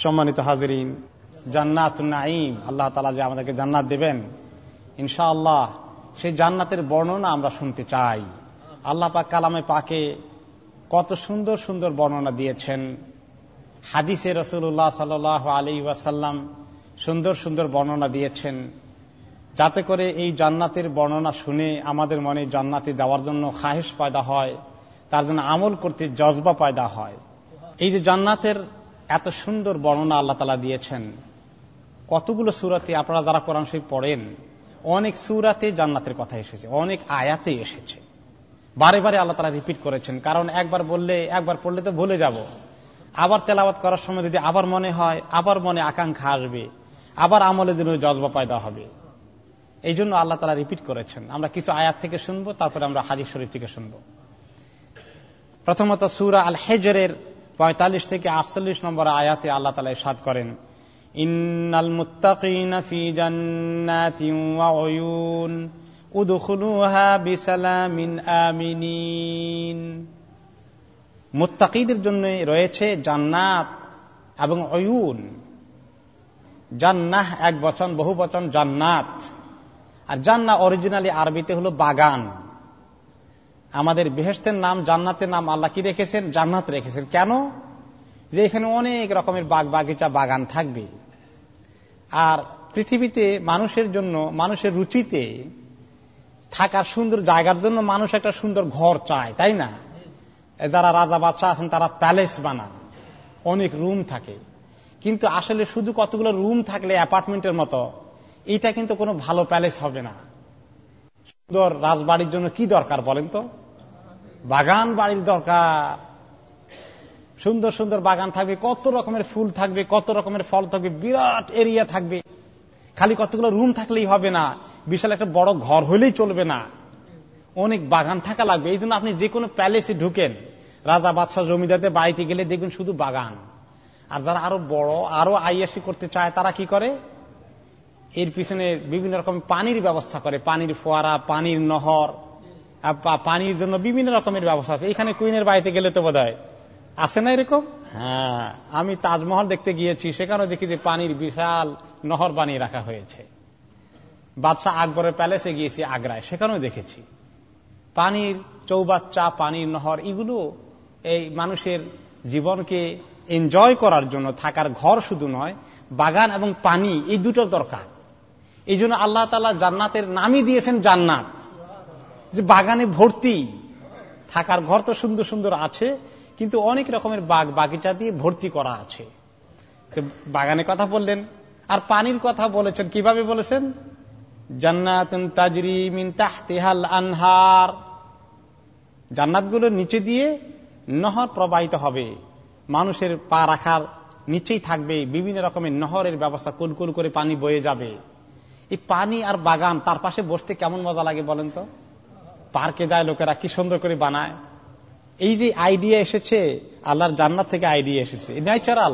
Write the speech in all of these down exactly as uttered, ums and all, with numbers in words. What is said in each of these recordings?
সম্মানিত হাজিরিন, জান্নাতুন নাঈম, আল্লাহ তাআলা যে আমাদেরকে জান্নাত দেবেন ইনশাআল্লাহ, সেই জান্নাতের বর্ণনা আমরা শুনতে চাই। আল্লাহ পাক কালামে পাকে কত সুন্দর সুন্দর বর্ণনা দিয়েছেন। হাদিসে রাসূলুল্লাহ সাল্লাল্লাহু আলাইহি ওয়াসাল্লাম সুন্দর সুন্দর বর্ণনা দিয়েছেন, যাতে করে এই জান্নাতের বর্ণনা শুনে আমাদের মনে জান্নাতে যাওয়ার জন্য খাহেশ পয়দা হয়, তার জন্য আমল করতে জজবা পয়দা হয়। এই যে জান্নাতের এত সুন্দর বর্ণনা আল্লাহ তাআলা দিয়েছেন, কতগুলো সূরাতে, আপনারা যারা কোরআন শরীফ পড়েন, অনেক সূরাতে জান্নাতের কথা এসেছে, অনেক আয়াতে এসেছে। বারে বারে আল্লাহ তাআলা রিপিট করেছেন, কারণ একবার বললে একবার পড়লে তো ভুলে যাব। আবার তেলাওয়াত করার সময় যদি আবার মনে হয়, আবার মনে আকাঙ্ক্ষা আসবে, আবার আমলের জন্য জজবা পয়দা হবে। এই জন্য আল্লাহ তাআলা রিপিট করেছেন। আমরা কিছু আয়াত থেকে শুনবো, তারপরে আমরা হাদিস শরীফ থেকে শুনবো। প্রথমত সূরা আল হিজরের পঁয়তাল্লিশ থেকে আটচল্লিশ নম্বর আয়াতে আল্লাহ তাআলা ইরশাদ করেন, ইন্নাল মুত্তাকিনা ফি জান্নাতিন ওয়া উয়ুন উদখুলুহা বিসালামিন আমিনিন। মুত্তাকিদের জন্য রয়েছে জান্নাত এবং উয়ুন। জান্নাহ এক বচন, বহু বচন জান্নাত। আর জান্নাহ অরিজিনালি আরবিতে হলো বাগান। আমাদের বেহেশতের নাম, জান্নাতের নাম আল্লাহ কি রেখেছেন? জান্নাত রেখেছেন। কেন? যে এখানে অনেক রকমের বাগ বাগিচা, বাগান থাকবে। আর পৃথিবীতে মানুষের জন্য, মানুষের রুচিতে থাকার সুন্দর জায়গার জন্য মানুষ একটা সুন্দর ঘর চায়, তাই না? যারা রাজা বাদশা আছেন তারা প্যালেস বানান, অনেক রুম থাকে। কিন্তু আসলে শুধু কতগুলো রুম থাকলে অ্যাপার্টমেন্টের মতো, এটা কিন্তু কোনো ভালো প্যালেস হবে না। সুন্দর রাজবাড়ির জন্য কি দরকার বলেন তো? বাগান বাড়ির দরকার। সুন্দর সুন্দর বাগান থাকবে, কত রকমের ফুল থাকবে, কত রকমের ফল থাকবে, বিরাট এরিয়া থাকবে। খালি কতগুলো রুম থাকলেই হবে না, বিশাল একটা বড় ঘর হইলেই চলবে না, অনেক বাগান থাকা লাগবে। এই জন্য আপনি যে কোনো প্যালেসে ঢুকেন, রাজা বাদশাহ জমিদারদের বাড়িতে গেলে দেখবেন শুধু বাগান। আর যারা আরো বড়, আরো আইয়াসি করতে চায়, তারা কি করে? এর পিছনে বিভিন্ন রকম পানির ব্যবস্থা করে, পানির ফোয়ারা, পানির নহর, পানির জন্য বিভিন্ন রকমের ব্যবস্থা আছে। এখানে কুইনের বাড়িতে গেলে তো বোধহয় আছে না এরকম? হ্যাঁ, আমি তাজমহল দেখতে গিয়েছি, সেখানে দেখি যে পানির বিশাল নহর বানিয়ে রাখা হয়েছে। বাদশাহ আকবরের প্যালেসে গিয়েছি আগ্রায়, সেখানেও দেখেছি পানির চৌবাচ্চা, পানির নহর। এগুলো এই মানুষের জীবনকে এনজয় করার জন্য থাকার ঘর শুধু নয়, বাগান এবং পানি, এই দুটোর দরকার। এই জন্য আল্লাহ তাআলা জান্নাতের নামই দিয়েছেন জান্নাত, যে বাগানে ভর্তি। থাকার ঘর তো সুন্দর সুন্দর আছে, কিন্তু অনেক রকমের বাগ বাগিচা দিয়ে ভর্তি করা আছে। তো বাগানের কথা বললেন, আর পানির কথা বলেছেন। কিভাবে বলেছেন? জান্নাতুন তাজরি মিন তাহতিহাল আনহার। জান্নাতগুলোর নিচে দিয়ে নহর প্রবাহিত হবে, মানুষের পা রাখার নিচেই থাকবে বিভিন্ন রকমের নহরের ব্যবস্থা, কুলকুল করে পানি বয়ে যাবে। এই পানি আর বাগান, তার পাশে বসতে কেমন মজা লাগে বলেন তো? পার্কে যায় লোকেরা, কি সুন্দর করে বানায়। এই যে আইডিয়া এসেছে, আল্লাহর জান্নাত থেকে আইডিয়া এসেছে, ন্যাচারাল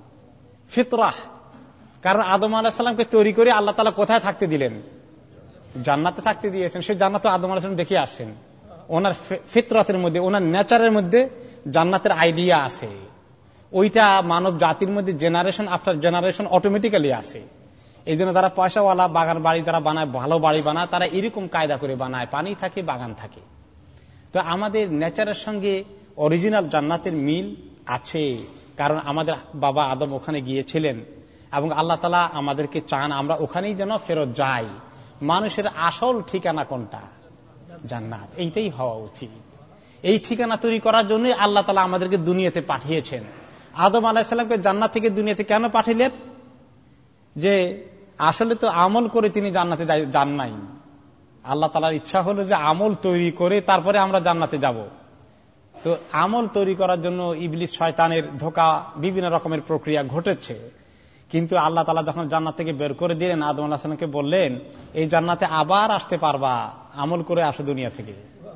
ফিতরাহ। কারণ আদম আলাইহিস সালামকে তৈরি করে আল্লাহ তাআলা কোথায় থাকতে দিলেন? জান্নাতে থাকতে দিয়েছেন। সেই জান্নাত আদম আলাইহিস সালাম দেখে আসছেন। ওনার ফিতরাতের মধ্যে, ওনার নেচারের মধ্যে জান্নাতের আইডিয়া আছে। ওইটা মানব জাতির মধ্যে জেনারেশন আফটার জেনারেশন অটোমেটিক্যালি আছে। এই জন্য যারা পয়সাওয়ালা বাগান বাড়ি যারা বানায়, ভালো বাড়ি বানায়, তারা এরকম কায়দা করে বানায়, পানি থাকে, বাগান থাকে। তো আমাদের নেচারের সঙ্গে অরিজিনাল জান্নাতের মিল আছে, কারণ আমাদের বাবা আদম ওখানে গিয়েছিলেন এবং আল্লাহ তাআলা আমাদেরকে চান আমরা ওখানেই যেন ফেরত যাই। মানুষের আসল ঠিকানা কোনটা? জান্নাত। এইটাই হওয়া উচিত। এই ঠিকানা তৈরি করার জন্য আল্লাহ তাআলা আমাদেরকে দুনিয়াতে পাঠিয়েছেন। আদম আলাইহিস সালামকে জান্নাত থেকে দুনিয়াতে কেন পাঠাইলেন? যে আসলে তো আমল করে তিনি জান্নাতে যান নাই। আল্লাহ তাআলার ইচ্ছা হলো যে আমল তৈরি করে তারপরে আমরা জান্নাতে যাব। তো আমল তৈরি করার জন্য ইবলিস শয়তানের ধোঁকা, বিভিন্ন রকমের প্রক্রিয়া ঘটেছে। কিন্তু আল্লাহ তাআলা যখন জান্নাত থেকে বের করে দিলেন, আদম আলাইহিস সালামকে বললেন, এই জান্নাতে আবার আসতে পারবা, আমল করে আসো দুনিয়া থেকে।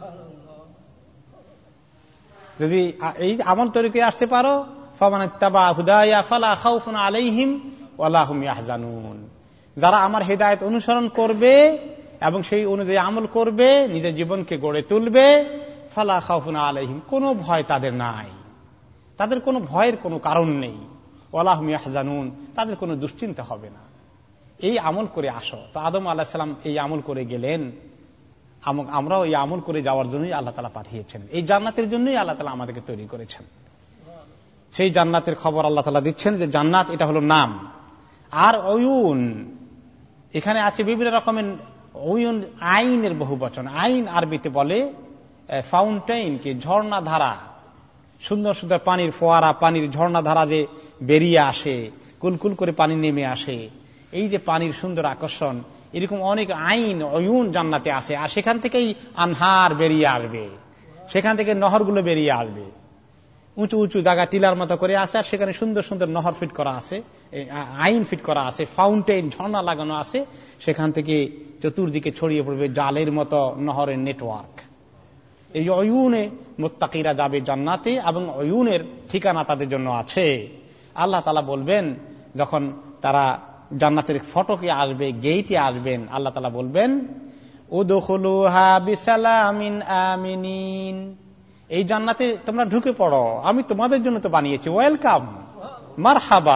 যদি এই আমল তৈরি করে আসতে পারো, ফামানিত্তাবা হুদায়া ফালা খাউফুন আলাইহিম ওয়ালা হুম ইয়াহজানুন। যারা আমার হেদায়েত অনুসরণ করবে এবং সেই অনুযায়ী আমল করবে, নিজের জীবনকে গড়ে তুলবে, ফালা খাউফুন আলাইহিম, কোনো ভয় তাদের নাই, তাদের কোনো ভয়ের কোনো কারণ নেই। ওয়ালা হুম ইয়াহজানুন, তাদের কোনো দুশ্চিন্তা হবে না। এই আমল করে আসো। তো আদম আলাইহিস সালাম এই আমল করে গেলেন, আমরাও এই আমল করে যাওয়ার জন্যই আল্লাহ তাআলা পাঠিয়েছেন। এই জান্নাতের জন্যই আল্লাহ তাআলা আমাদেরকে তৈরি করেছেন। সেই জান্নাতের খবর আল্লাহ তাআলা দিচ্ছেন যে জান্নাত এটা হলো নাম। আর অয়ুন, এখানে আছে বিভিন্ন রকমের অয়ুন, আইনের বহু বচন। আইন আরবিতে বলে ফাউন্টেইন, কি ঝর্ণা ধারা, সুন্দর সুন্দর পানির ফোয়ারা, পানির ঝর্ণা ধারা যে বেরিয়ে আসে, কুলকুল করে পানি নেমে আসে, এই যে পানির সুন্দর আকর্ষণ, এরকম অনেক আইন অয়ুন জান্নাতে আসে। আর সেখান থেকেই আনহার বেরিয়ে আসবে, সেখান থেকে নহরগুলো বেরিয়ে আসবে। উঁচু উঁচু জায়গা টিলার মতো করে আছে, আর সেখানে সুন্দর সুন্দর নহর ফিট করা আছে, আইন ফিট করা আছে, ফাউন্টেন ঝর্ণা লাগানো আছে, সেখান থেকে চতুর্দিকে ছড়িয়ে পড়বে জালের মতো নহরের নেটওয়ার্ক। এই অয়ুনে মুত্তাকিরা যাবে জান্নাতে, এবং অয়ুনের ঠিকানা তাদের জন্য আছে। আল্লাহ তাআলা বলবেন, যখন তারা জান্নাতের ফটকে আসবে, গেইটে আসবেন, আল্লাহ তাআলা বলবেন উদখুলুহা বিসালামিন আমিনিন, এই জান্নাতে তোমরা ঢুকে পড়ো, আমি তোমাদের জন্য তো বানিয়েছি, ওয়েলকাম, মারহাবা,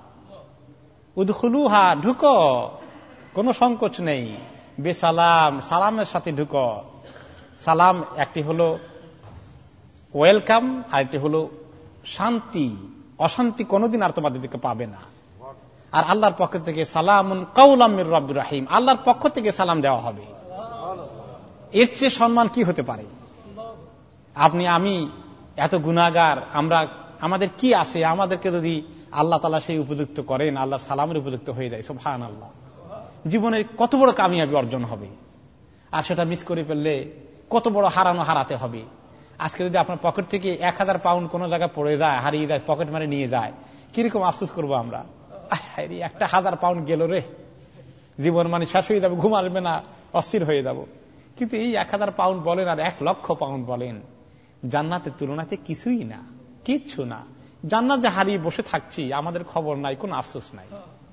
উদখুলুহা, ঢুকো, কোনো সংকোচ নেই, বেসালাম, সালামের সাথে ঢুকো। সালাম একটি হলো ওয়েলকাম, আর একটি হলো শান্তি, অশান্তি কোনোদিন আর তোমাদের দিকে পাবে না। আর আল্লাহর পক্ষ থেকে সালামুন কাওলাম মির রাব্বির রহিম, আল্লাহর পক্ষ থেকে সালাম দেওয়া হবে। এর চেয়ে সম্মান কি হতে পারে? আপনি আমি এত গুনাহগার, আমরা আমাদের কি আছে? আমাদেরকে যদি আল্লাহ তাআলা সেই উপযুক্ত করেন, আল্লাহর সালামের উপযুক্ত হয়ে যায়, সুবহানাল্লাহ, জীবনের কত বড় কামিয়াবি অর্জন হবে। আর সেটা মিস করে ফেললে কত বড় হারানো হারাতে হবে। আজকে যদি আপনার পকেট থেকে এক হাজার পাউন্ড কোন জায়গায় পড়ে যায়, হারিয়ে যায়, পকেট মারে নিয়ে যায়, কিরকম আফসোস করবো আমরা, একটা হাজার পাউন্ড গেল রে, জীবন মানে শেষ হয়ে যাবে, ঘুম আসবে না, অস্থির হয়ে যাব। কিন্তু এই এক হাজার পাউন্ড বলেন আর এক লক্ষ পাউন্ড বলেন, জান্নাতের তুলনাতে কিছুই না, কিচ্ছু না। জান্নাত যে হারিয়ে বসে থাকছি, আমাদের খবর নাই, কোন আফসোস নাই।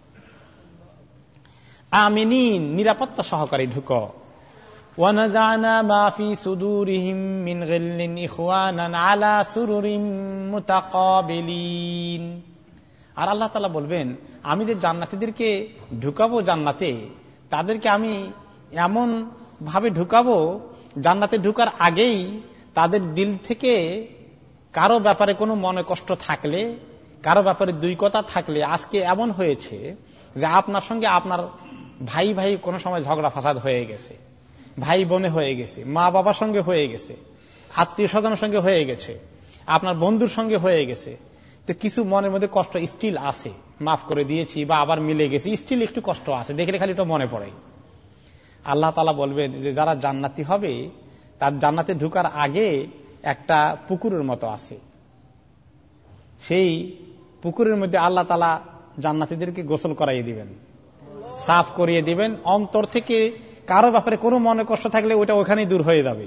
আমিনিন, নিরাপত্তা সহকারে ঢুকো। ওয়ানাজানা মা ফি সুদুরিহিম মিন গিল্লিন ইখওয়ানান আলা সুরুরিম মুতাকাবিলিন। আর আল্লাহ তাআলা বলবেন, আমি যে জান্নাতীদেরকে ঢুকাবো জান্নাতে, তাদেরকে আমি এমন ভাবে ঢুকাবো, জান্নাতে ঢুকার আগেই তাদের দিল থেকে কারো ব্যাপারে কোনো মনে কষ্ট থাকলে, কারো ব্যাপারে দুই কথা থাকলে, আজকে এমন হয়েছে যে আপনার সঙ্গে আপনার ভাই ভাই কোনো সময় ঝগড়া ফাসাদ হয়ে গেছে, ভাই বোনে হয়ে গেছে, মা বাবার সঙ্গে হয়ে গেছে, আত্মীয় স্বজনের সঙ্গে হয়ে গেছে, আপনার বন্ধুর সঙ্গে হয়ে গেছে, তো কিছু মনের মধ্যে কষ্ট স্টিল আছে, মাফ করে দিয়েছি বা আবার মিলে গেছি, স্টিল একটু কষ্ট আছে, দেখলে খালি এটা মনে পড়ে। আল্লাহ তাআলা বলবেন যে যারা জান্নাতি হবে, তার জান্নাতে ঢুকার আগে একটা পুকুরের মতো আছে, সেই পুকুরের মধ্যে আল্লাহ তাআলা জান্নাতীদেরকে গোসল করাইয়ে দিবেন, সাফ করিয়ে দিবেন। অন্তর থেকে কারো ব্যাপারে কোনো মনে কষ্ট থাকলে ওটা ওখানেই দূর হয়ে যাবে,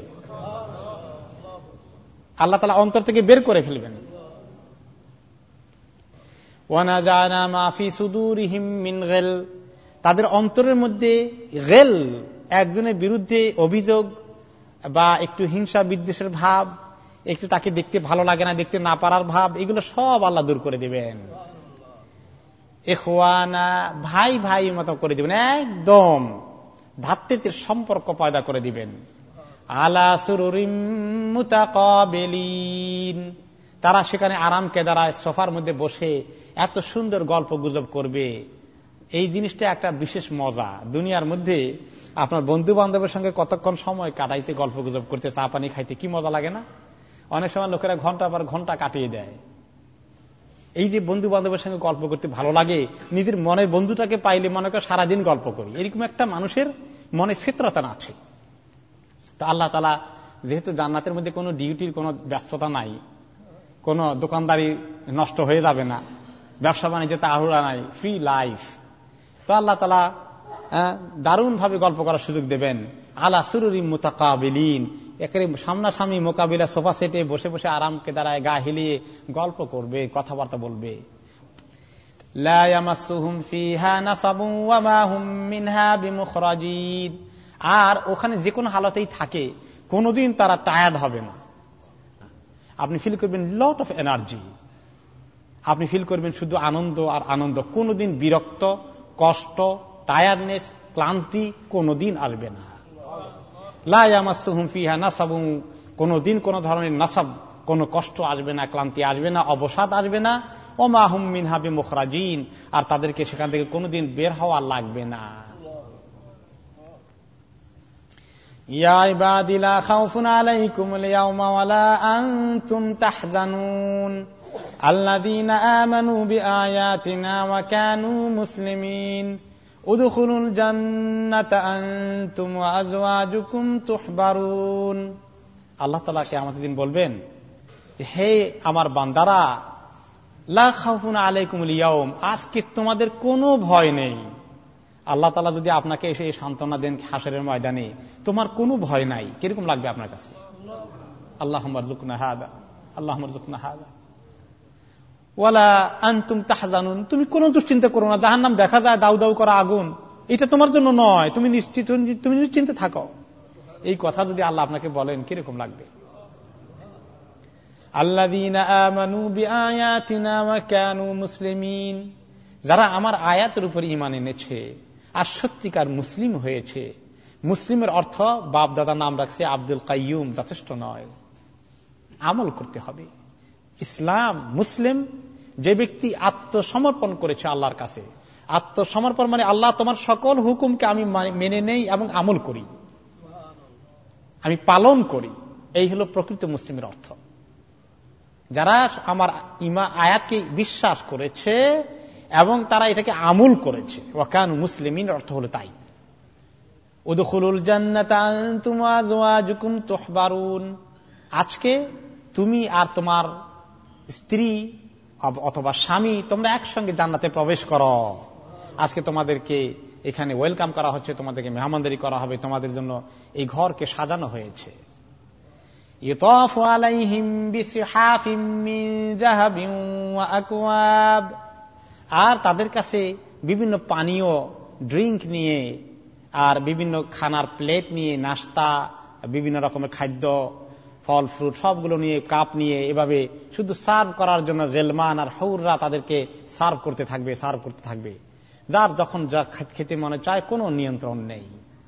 আল্লাহ তাআলা অন্তর থেকে বের করে ফেলবেন। ওয়ানাজানা মা ফি সুদুরিহিম মিন গিল, তাদের অন্তরের মধ্যে গিল, একজনের বিরুদ্ধে অভিযোগ বা একটু হিংসা বিদ্বেষের ভাব, একটু তাকে দেখতে ভালো লাগে না, দেখতে না পারার ভাব, এগুলো সব আল্লাহ দূর করে দিবেন। ইখওয়ানা, ভাই ভাই মতো করে দিবেন, একদম ভ্রাতৃত্বের সম্পর্ক পয়দা করে দিবেন। আলা সুরুরিম মুতাকাবিলিন, তারা সেখানে আরাম কেদারায় সোফার মধ্যে বসে এত সুন্দর গল্প গুজব করবে। এই জিনিসটা একটা বিশেষ মজা। দুনিয়ার মধ্যে আপনার বন্ধু বান্ধবের সঙ্গে কতক্ষণ সময় কাটাইতে, গল্প গুজব করতে, চা পানি খাইতে কি মজা লাগে না? অনেক সময় লোকেরা ঘন্টা পর ঘন্টা কাটিয়ে দেয়। এই যে বন্ধু বান্ধবের সঙ্গে গল্প করতে ভালো লাগে, নিজের মনের বন্ধুটাকে পাইলে মনে করে সারাদিন গল্প করি, এরকম একটা মানুষের মনে ফিতরাতান আছে। তো আল্লাহ তাআলা যেহেতু জান্নাতের মধ্যে কোনো ডিউটির কোনো ব্যস্ততা নাই, কোনো দোকানদারি নষ্ট হয়ে যাবে না, ব্যবসা বাণিজ্যে তাড়াহুড়া নাই, ফ্রি লাইফ, তো আল্লাহ তাআলা দারুণ ভাবে গল্প করার সুযোগ দেবেন। আলা সুরুরিম মুতাকাবিলিন, একেবারে সামনাসামনি মোকাবিলা, সোফা সেটে বসে বসে আরাম কেদারায় গা হিলিয়ে গল্প করবে, কথাবার্তা বলবে। লা ইয়ামাসসুহুম ফিহা নাসাবুন ওয়া মা হুম মিনহা বিমুখরাজিন, আর ওখানে যে কোনো হালতেই থাকে কোনোদিন তারা টায়ার্ড হবে না। আপনি ফিল করবেন লট অফ এনার্জি, আপনি ফিল করবেন শুধু আনন্দ আর আনন্দ, কোনোদিন বিরক্ত, কষ্ট, টায়ার্ডনেস, ক্লান্তি কোনোদিন আসবে না। লা ইয়ামাসসুহুম ফিহা নাসাবুন, কোনোদিন কোন ধরনের নাসাব, কোনো কষ্ট আসবে না, ক্লান্তি আসবে না, অবসাদ আসবে না। ওমা হুম মিনহা বিমুখরাজিন, আর তাদেরকে সেখান থেকে কোনোদিন বের হওয়া লাগবে না। ইয়া ইবাদি লা খাউফুন আলাইকুমুল ইয়াওমা ওয়ালা আনতুম তাহজানুন আল্লাযীনা আমানু বিআয়াতিনা ওয়া কানু মুসলিমিন উদখুলুল জান্নাতা আনতুম ওয়া আজওয়াজুকুম তুহবারুন। আল্লাহ তাআলা কিয়ামতের দিন বলবেন, হে আমার বান্দারা, লা খাউফুন আলাইকুমুল ইয়াওম, আজকে তোমাদের কোনো ভয় নেই। আল্লাহ তাআলা যদি আপনাকে এসে এই সান্ত্বনা দেন হাসরের ময়দানে, তোমার কোনো ভয় নাই, কিরকম লাগবে আপনার কাছে? আল্লাহুম্মা রযুকনা হাদা, আল্লাহুম্মা রযুকনা হাদা। ওয়ালা আনতুম তাহজানুন, তুমি কোনো দুশ্চিন্তা করো না। জাহান্নাম দেখা যায় দাউ দাউ করা আগুন, এটা তোমার জন্য নয়, তুমি নিশ্চিত, তুমি নিশ্চিন্তে থাকো। এই কথা যদি আল্লাহ আপনাকে বলেন, কিরকম লাগবে? আল্লাযীনা আমানু বিআয়াতিনা ওয়া কানু মুসলিমিন, যারা আমার আয়াতের উপর ঈমান এনেছে আর সত্যিকার মুসলিম হয়েছে। মুসলিমের অর্থ বাপ দাদা নাম রাখছে আব্দুল কাইয়ুম, যথেষ্ট নয়, আমল করতে হবে। ইসলাম মুসলিম যে ব্যক্তি আত্মসমর্পণ করেছে আল্লাহর কাছে। আত্মসমর্পণ মানে আল্লাহ তোমার সকল হুকুমকে আমি মেনে নেই এবং আমল করি, আমি পালন করি, এই হলো প্রকৃত মুসলিমের অর্থ। যারা আমার ইমা আয়াতকে বিশ্বাস করেছে এবং তারা এটাকে আমল করেছে, ওয়া কানু মুসলিমিন অর্থ হলো তাই। উদখুলুল জান্নাতা আনতুম ওয়া আজওয়াজুকুম তুহবারুন, আজকে তুমি আর তোমার স্ত্রী অথবা স্বামী তোমরা একসঙ্গে জান্নাতে প্রবেশ করো। আজকে তোমাদেরকে এখানে ওয়েলকাম করা হচ্ছে, তোমাদেরকে মেহমানদারি করা হবে, তোমাদের জন্য এই ঘরকে সাজানো হয়েছে। ইউতাফু আলাইহিম বিসিহাফিম মিন যাহাবিন ওয়া আকওয়াব, আর তাদের কাছে বিভিন্ন পানীয় ড্রিঙ্ক নিয়ে আর বিভিন্ন খানার প্লেট নিয়ে, নাস্তা, বিভিন্ন রকমের খাদ্য, ফল ফ্রুট সবগুলো নিয়ে, কাপ নিয়ে, এভাবে শুধু সার্ভ করার জন্য গেলমান আর হৌররা তাদেরকে সার্ভ করতে থাকবে, সার্ভ করতে থাকবে। যার যখন যা খেতে মনে চায়, কোনো নিয়ন্ত্রণ নেই।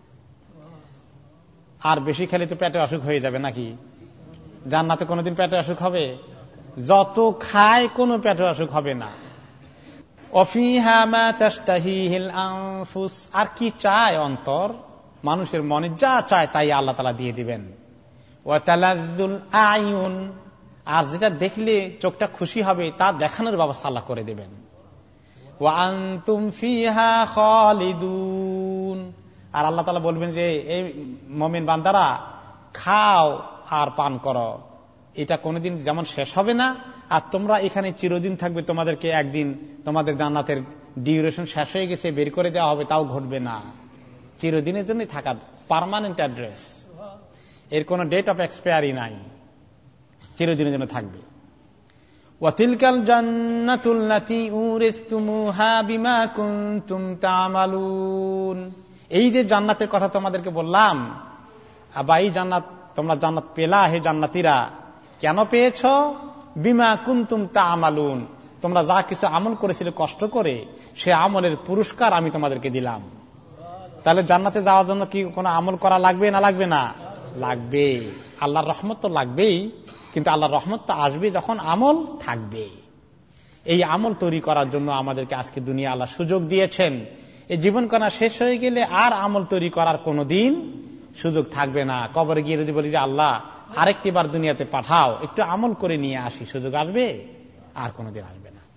আর বেশি খেলে তো পেটে অসুখ হয়ে যাবে নাকি? জান্নাতে কোনোদিন পেটে অসুখ হবে? যত খায় কোনো পেটে অসুখ হবে না। ওয়াফিহা মা তাশতাহিহিল আনফুস, আর কি চায় অন্তর, মানুষের মনে যা চায় তাই আল্লাহ তাআলা দিয়ে দিবেন। ওয়া তালাযযুল আয়ুন, আর যেটা দেখলে চোখটা খুশি হবে তা দেখানোর ব্যবস্থা আল্লাহ করে দেবেন। ওয়া আনতুম ফিহা খালিদুন, আর আল্লাহ তাআলা বলবেন যে এই মুমিন বান্দারা খাও আর পান করো, এটা কোনোদিন যেমন শেষ হবে না, আর তোমরা এখানে চিরদিন থাকবে। তোমাদেরকে একদিন তোমাদের জান্নাতের ডিউরেশন শেষ হয়ে গেছে, বের করে দেওয়া হবে, তাও ঘটবে না। চিরদিনের জন্য থাকার পার্মানেন্ট অ্যাড্রেস, এর কোন ডেট অফ এক্সপায়ারি নাই, চিরদিনের জন্য থাকবে। ওয়াতিলকাল জান্নাতুল্লাতী উরিসতুমুহা বিমা কুনতুম তা'মালুন, এই যে জান্নাতের কথা তোমাদেরকে বললাম, আবা এই জান্নাত তোমরা জান্নাত পেলা, হে জান্নাতীরা, কেন পেয়েছো? বিমা কুনতুম তা'মালুন, তোমরা যা কিছু আমল করেছিলে কষ্ট করে, সে আমলের পুরস্কার আমি তোমাদেরকে দিলাম। তাহলে জান্নাতে যাওয়ার জন্য কি কোনো আমল করা লাগবে না লাগবে না? লাগবে। আল্লাহর রহমত তো লাগবেই, কিন্তু আল্লাহর রহমত তো আসবে যখন আমল থাকবে। এই আমল তৈরি করার জন্য আমাদেরকে আজকে দুনিয়া আল্লাহ সুযোগ দিয়েছেন। এই জীবন কণা শেষ হয়ে গেলে আর আমল তৈরি করার কোনো দিন সুযোগ থাকবে না। কবরে গিয়ে যদি বলি যে আল্লাহ আরেকটি বার দুনিয়াতে পাঠাও, একটু আমল করে নিয়ে আসি, সুযোগ আসবে? আর কোনোদিন আসবে না।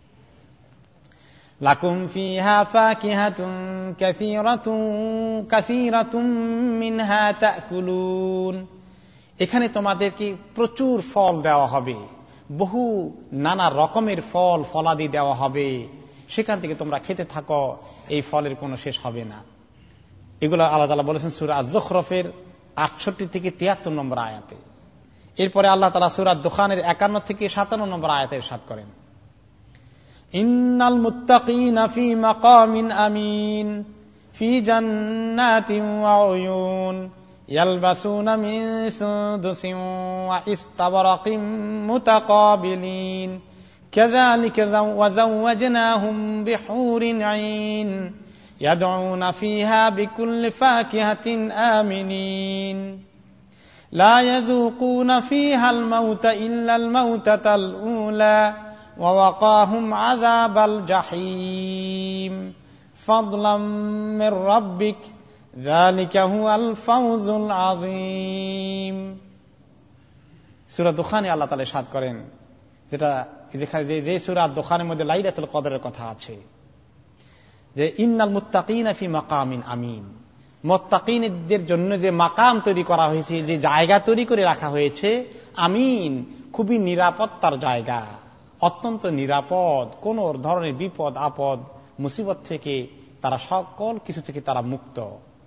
লাকুম ফিহা ফাকিহাতুন কাসীরাতুন কাসীরাতুন মিনহা তাকুলুন, এখানে তোমাদেরকে প্রচুর ফল দেওয়া হবে, বহু নানা রকমের ফল ফলাদি দেওয়া হবে, সেখান থেকে তোমরা খেতে থাকো, এই ফলের কোনো শেষ হবে না। এগুলো আল্লাহ তাআলা বলেছেন সূরা আয-যুখরুফের আটষট্টি থেকে তিয়াত্তর নম্বর আয়াতে। এরপরে আল্লাহ তাআলা সূরা দুখানের একান্ন থেকে সাতান্ন নম্বর আয়াতে ইরশাদ করেন, ইন্নাল মুত্তাকিনা ফি মাকামিন আমিন ফি জান্নাতিন ওয়া উয়ুন ইয়ালবাসুনা মিন সুনদুসিন ওয়া ইস্তাবরাকিন মুতাকাবিলিন কাযালিকা ওয়াযাওয়াজনাহুম বিহুরিন আইন ইয়াদউনা ফিহা বিকুল্লি ফাকিহাতিন আমিনিন লা ইয়াযুকুনা ফিহাল মাউতা ইল্লাল মাউতাতাল উলা ওয়া ওয়াকাহুম আযাবাল জাহিম ফাদলাম মির রাব্বিক যালিকা হুয়াল ফাওজুল আযীম। সূরা দুখানে আল্লাহ তাআলা ইরশাদ করেন, যেটা যেখানে যে সূরা দুখানের মধ্যে লাইলাতুল কদরের কথা আছে, যে ইন্নাল মুত্তাকিনা ফি মাকামিন আমিন, মুত্তাকিনদের জন্য যে মাকাম তৈরি করা হয়েছে, যে জায়গা তৈরি করে রাখা হয়েছে, আমিন, খুবই নিরাপত্তার জায়গা, অত্যন্ত নিরাপদ, কোন ধরনের বিপদ আপদ মুসিবত থেকে তারা, সকল কিছু থেকে তারা মুক্ত।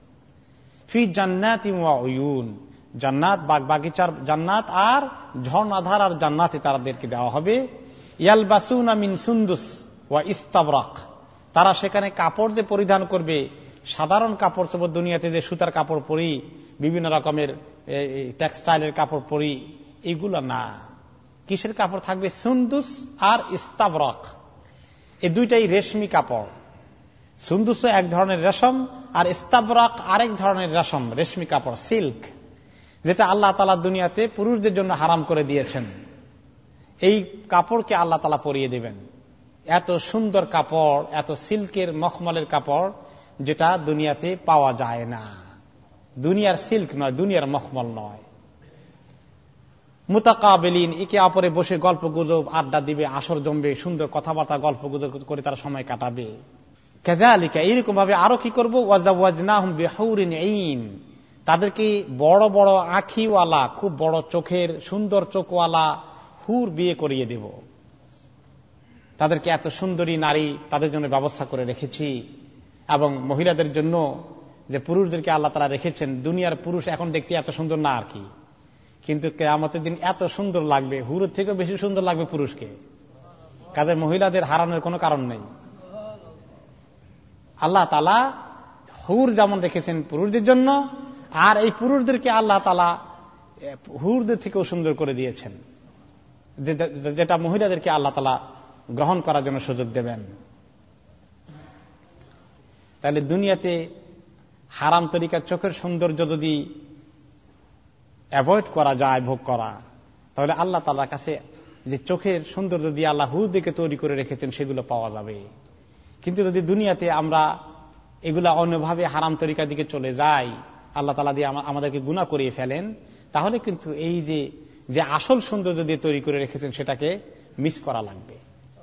ফি জান্নাতিন ওয়া উয়ুন, জান্নাত, বাগ বাগিচার জান্নাত আর ঝর্ণাধার আর জান্নাতে তাদেরকে দেওয়া হবে। ইয়ালবাসুনা মিন সুন্দুস ওয়া ইস্তাবরাক, তারা সেখানে কাপড় যে পরিধান করবে, সাধারণ কাপড় চোপড় দুনিয়াতে যে সুতার কাপড় পরি, বিভিন্ন রকমের টেক্সটাইলের কাপড় পরি, এগুলো না। কিসের কাপড় থাকবে? সুন্দুস আর ইস্তাবরাক, এই দুইটাই রেশমি কাপড়। সুন্দুস এক ধরনের রেশম, আর ইস্তাবরাক আরেক ধরনের রেশম, রেশমি কাপড়, সিল্ক, যেটা আল্লাহ তাআলা দুনিয়াতে পুরুষদের জন্য হারাম করে দিয়েছেন। এই কাপড়কে আল্লাহ তাআলা পরিয়ে দেবেন। এত সুন্দর কাপড়, এত সিল্কের মখমলের কাপড়, যেটা দুনিয়াতে পাওয়া যায় না। দুনিয়ার সিল্ক নয়, দুনিয়ার মখমল নয়। মুতাকাবিলিন, একে অপরে বসে গল্প গুজব, আড্ডা দিবে, আসর জমবে, সুন্দর কথাবার্তা গল্প গুজব করে তারা সময় কাটাবে। কাযালিকা, এইরকম ভাবে আরো কি করবো, ওয়াযাওয়াজনাহুম বিহুরিন আইন, তাদেরকে বড় বড় আঁখিওয়ালা, খুব বড় চোখের, সুন্দর চোখওয়ালা হুর বিয়ে করিয়ে দেব। তাদেরকে এত সুন্দরী নারী তাদের জন্য ব্যবস্থা করে রেখেছি। এবং মহিলাদের জন্য যে পুরুষদেরকে আল্লাহ তাআলা রেখেছেন, দুনিয়ার পুরুষ এখন দেখতে এত সুন্দর না আর কি, কিন্তু কিয়ামতের দিন এত সুন্দর লাগবে, হুরের থেকেও বেশি সুন্দর লাগবে পুরুষকে। কাজে মহিলাদের হারানোর কোনো কারণ নেই। আল্লাহ তাআলা হুর যেমন রেখেছেন পুরুষদের জন্য, আর এই পুরুষদেরকে আল্লাহ তাআলা হুরদের থেকেও সুন্দর করে দিয়েছেন, যেটা মহিলাদেরকে আল্লাহ তাআলা গ্রহণ করার জন্য সুযোগ দেবেন। তাহলে দুনিয়াতে হারাম তরিকার চোখের সৌন্দর্য যদি অ্যাভয়েড করা যায়, ভোগ করা, তাহলে আল্লাহ তাআলার কাছে যে চোখের সৌন্দর্য দিয়ে আল্লাহ হুরদেরকে তৈরি করে রেখেছেন, সেগুলো পাওয়া যাবে। কিন্তু যদি দুনিয়াতে আমরা এগুলা অন্যভাবে হারাম তরিকার দিকে চলে যাই, আল্লাহ তাআলা দিয়ে আমাদেরকে গুনাহ করিয়ে ফেলেন, তাহলে কিন্তু এই যে যে আসল সৌন্দর্য দিয়ে তৈরি করে রেখেছেন, সেটাকে মিস করা লাগবে।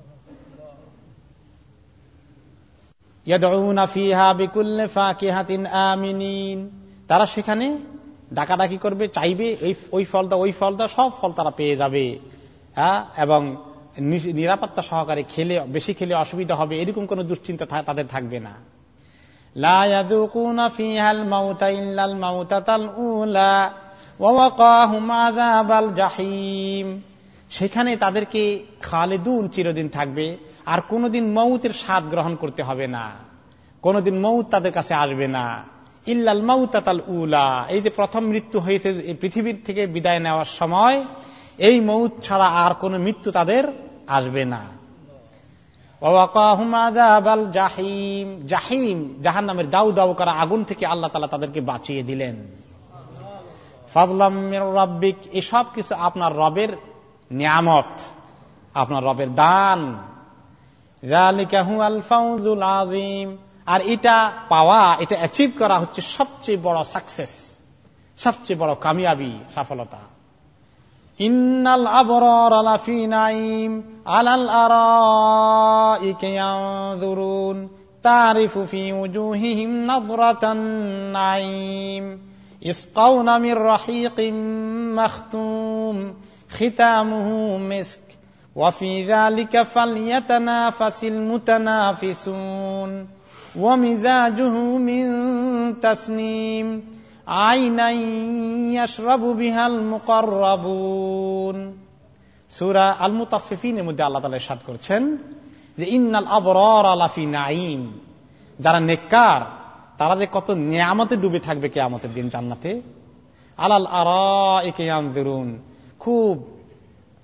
ইয়াদউনা ফিহা বিকুল্লি ফাকিহাতিন আমিনিন, তারা সেখানে ডাকাডাকি করবে, চাইবে এই ওই ফল দাও, ওই ফল দাও, সব ফল তারা পেয়ে যাবে। হ্যাঁ, এবং নিরাপত্তা সহকারে খেলে, বেশি খেলে অসুবিধা হবে, এরকম কোন দুশ্চিন্তা তাদের থাকবে না। লা ইয়াযুকুনা ফিহাল মাউতা ইল্লাল মাউতাতাল উলা ওয়া ওয়াকাহুম আযাবাল জাহিম, সেখানে তাদেরকে খালিদুন, চিরদিন থাকবে, আর কোনদিন মৌতের স্বাদ গ্রহণ করতে হবে না, কোনদিন মৌত তাদের কাছে আসবে না। ইল্লাল মাউতাতাল উলা, এই যে প্রথম মৃত্যু হয়েছে এই পৃথিবীর থেকে বিদায় নেওয়ার সময়, এই মৌত ছাড়া আর কোন মৃত্যু তাদের আসবে না। ওয়া ওয়াকাহুম আযাবাল জাহিম, জাহিম জাহান্নামের দাউ দাউ করা আগুন থেকে আল্লাহ তাআলা তাদেরকে বাঁচিয়ে দিলেন। ফাদলাম মির রাব্বিক, এসব কিছু আপনার রবের নিয়ামত, আপনার রবের দান। যালিকা হুয়াল ফাওজুল আযীম, আর এটা পাওয়া, এটা অ্যাচিভ করা হচ্ছে সবচেয়ে বড় সাকসেস, সবচেয়ে বড় কামিয়াবি, সফলতা। ইন্নাল আবরারা লাফি নাঈম আলাল আরাইকি ইয়ানজুরুন তারিফু ফি ওজুহিহিম নাযরাতান নাঈম ইসকাউনা মির রাহিকিম মাখতুম খিতামুহু মিস্ক ওয়া ফি যালিকা ফালইয়াতানাফাসিল মুতানাফিসুন ওয়া মিজাজুহু মিন তাসনিম আইনান ইয়াশরাবু বিহাল মুকাররাবুন। সূরা আল মুতাফফিফিনের মধ্যে আল্লাহ তাআলা ইরশাদ করছেন যে ইন্নাল আবরারা লাফি নাঈম, যারা নেককার তারা যে কত নিয়ামতে ডুবে থাকবে কিয়ামতের দিন জান্নাতে। আলাল আরাইকি ইয়ানজুরুন, খুব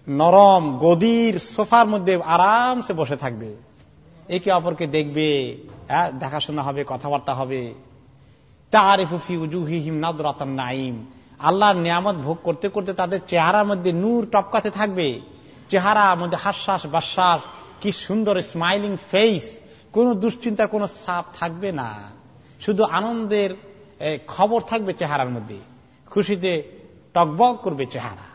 নরম গদির সোফার মধ্যে আরামসে বসে থাকবে, একে অপরকে দেখবে, দেখাশোনা হবে, কথাবার্তা হবে। তারিফু ফি উজুহিহিম নাদরাতান নাঈম, আল্লাহর নিয়ামত ভোগ করতে করতে তাদের চেহারার মধ্যে নূর টপকাতে থাকবে, চেহারার মধ্যে হাস্যাস বাশ্বাস, কি সুন্দর স্মাইলিং ফেস, কোন দুশ্চিন্তার কোন ছাপ থাকবে না, শুধু আনন্দের খবর থাকবে চেহারার মধ্যে, খুশিতে টকবক করবে চেহারা।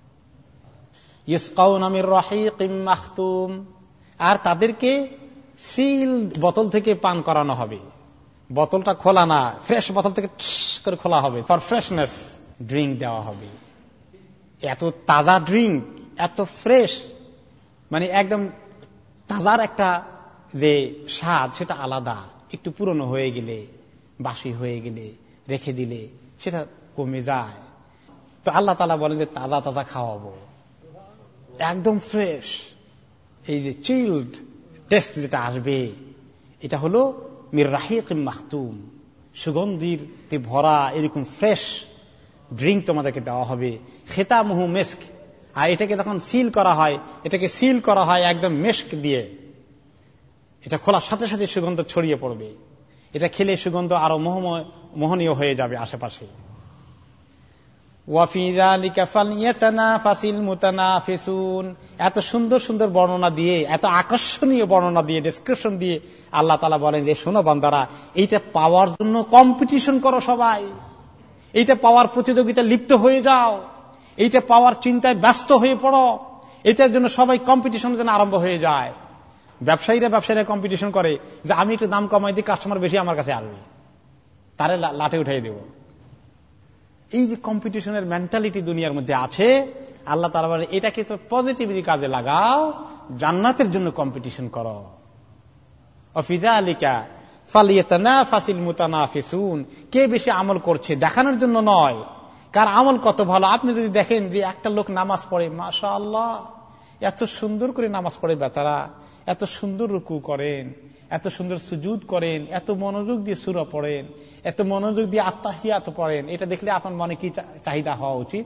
ইসকাউনা মির রাহিকিম মাখতুম, আর তাদেরকে সিল বোতল থেকে পান করানো হবে। বোতলটা খোলা না, ফ্রেশ বোতল থেকে করে খোলা হবে, ফর ফ্রেশনেস ড্রিঙ্ক দেওয়া হবে। এত তাজা ড্রিঙ্ক, এত ফ্রেশ, মানে একদম তাজার একটা যে স্বাদ সেটা আলাদা। একটু পুরনো হয়ে গেলে, বাসি হয়ে গেলে, রেখে দিলে সেটা কমে যায়। তো আল্লাহ তাআলা বলেন যে তাজা তাজা খাওয়াবো, একদম ফ্রেশ। এই যে চিল্ড টেস্ট যেটা আসবে, এটা হলো মির রাহিকিম মাখতুম, সুগন্ধিতে ভরা এরকম ফ্রেশ ড্রিঙ্ক তোমাদেরকে দেওয়া হবে। খেতামুহু মেস্ক, আর এটাকে যখন সিল করা হয়, এটাকে সিল করা হয় একদম মেস্ক দিয়ে। এটা খোলার সাথে সাথে সুগন্ধ ছড়িয়ে পড়বে, এটা খেলে সুগন্ধ আরো মোহনীয় হয়ে যাবে আশেপাশে। ওয়াফি যালিকা ফালইয়াতানাফাসিল মুতানাফিসুন, এত সুন্দর সুন্দর বর্ণনা দিয়ে, এত আকর্ষণীয় বর্ণনা দিয়ে, ডেসক্রিপশন দিয়ে আল্লাহ তাআলা বলেন যে শোনো বান্দারা, এইটা পাওয়ার জন্য কম্পিটিশন করো, সবাই এইটা পাওয়ার প্রতিযোগিতা লিপ্ত হয়ে যাও, এইটা পাওয়ার চিন্তায় ব্যস্ত হয়ে পড়ো, এটার জন্য সবাই কম্পিটিশন যেন আরম্ভ হয়ে যায়। ব্যবসায়ীরা ব্যবসায়ীরা কম্পিটিশন করে যে আমি একটু দাম কমাই দিই, কাস্টমার বেশি আমার কাছে আসবে, তারে লাঠে উঠাই দেব। এই যে কম্পিটিশনের মেন্টালিটি দুনিয়ার মধ্যে আছে, আল্লাহ তাআলা বলেন এটাকে তো পজিটিভলি কাজে লাগাও, জান্নাতের জন্য কম্পিটিশন করো। ওয়াফি যালিকা ফালইয়াতানাফাসিল মুতানাফিসুন, কে বেশি আমল করছে দেখানোর জন্য নয়, কার আমল কত ভালো। আপনি যদি দেখেন যে একটা লোক নামাজ পড়ে, মাশাআল্লাহ এত সুন্দর করে নামাজ পড়ে, বেচারা এত সুন্দর রুকু করেন, এত সুন্দর সুজুদ করেন, এত মনোযোগ দিয়ে সূরা পড়েন, এত মনোযোগ দিয়ে আত্তাহিয়াত পড়েন, এটা দেখলে আপনার মনে কি চাহিদা হওয়া উচিত?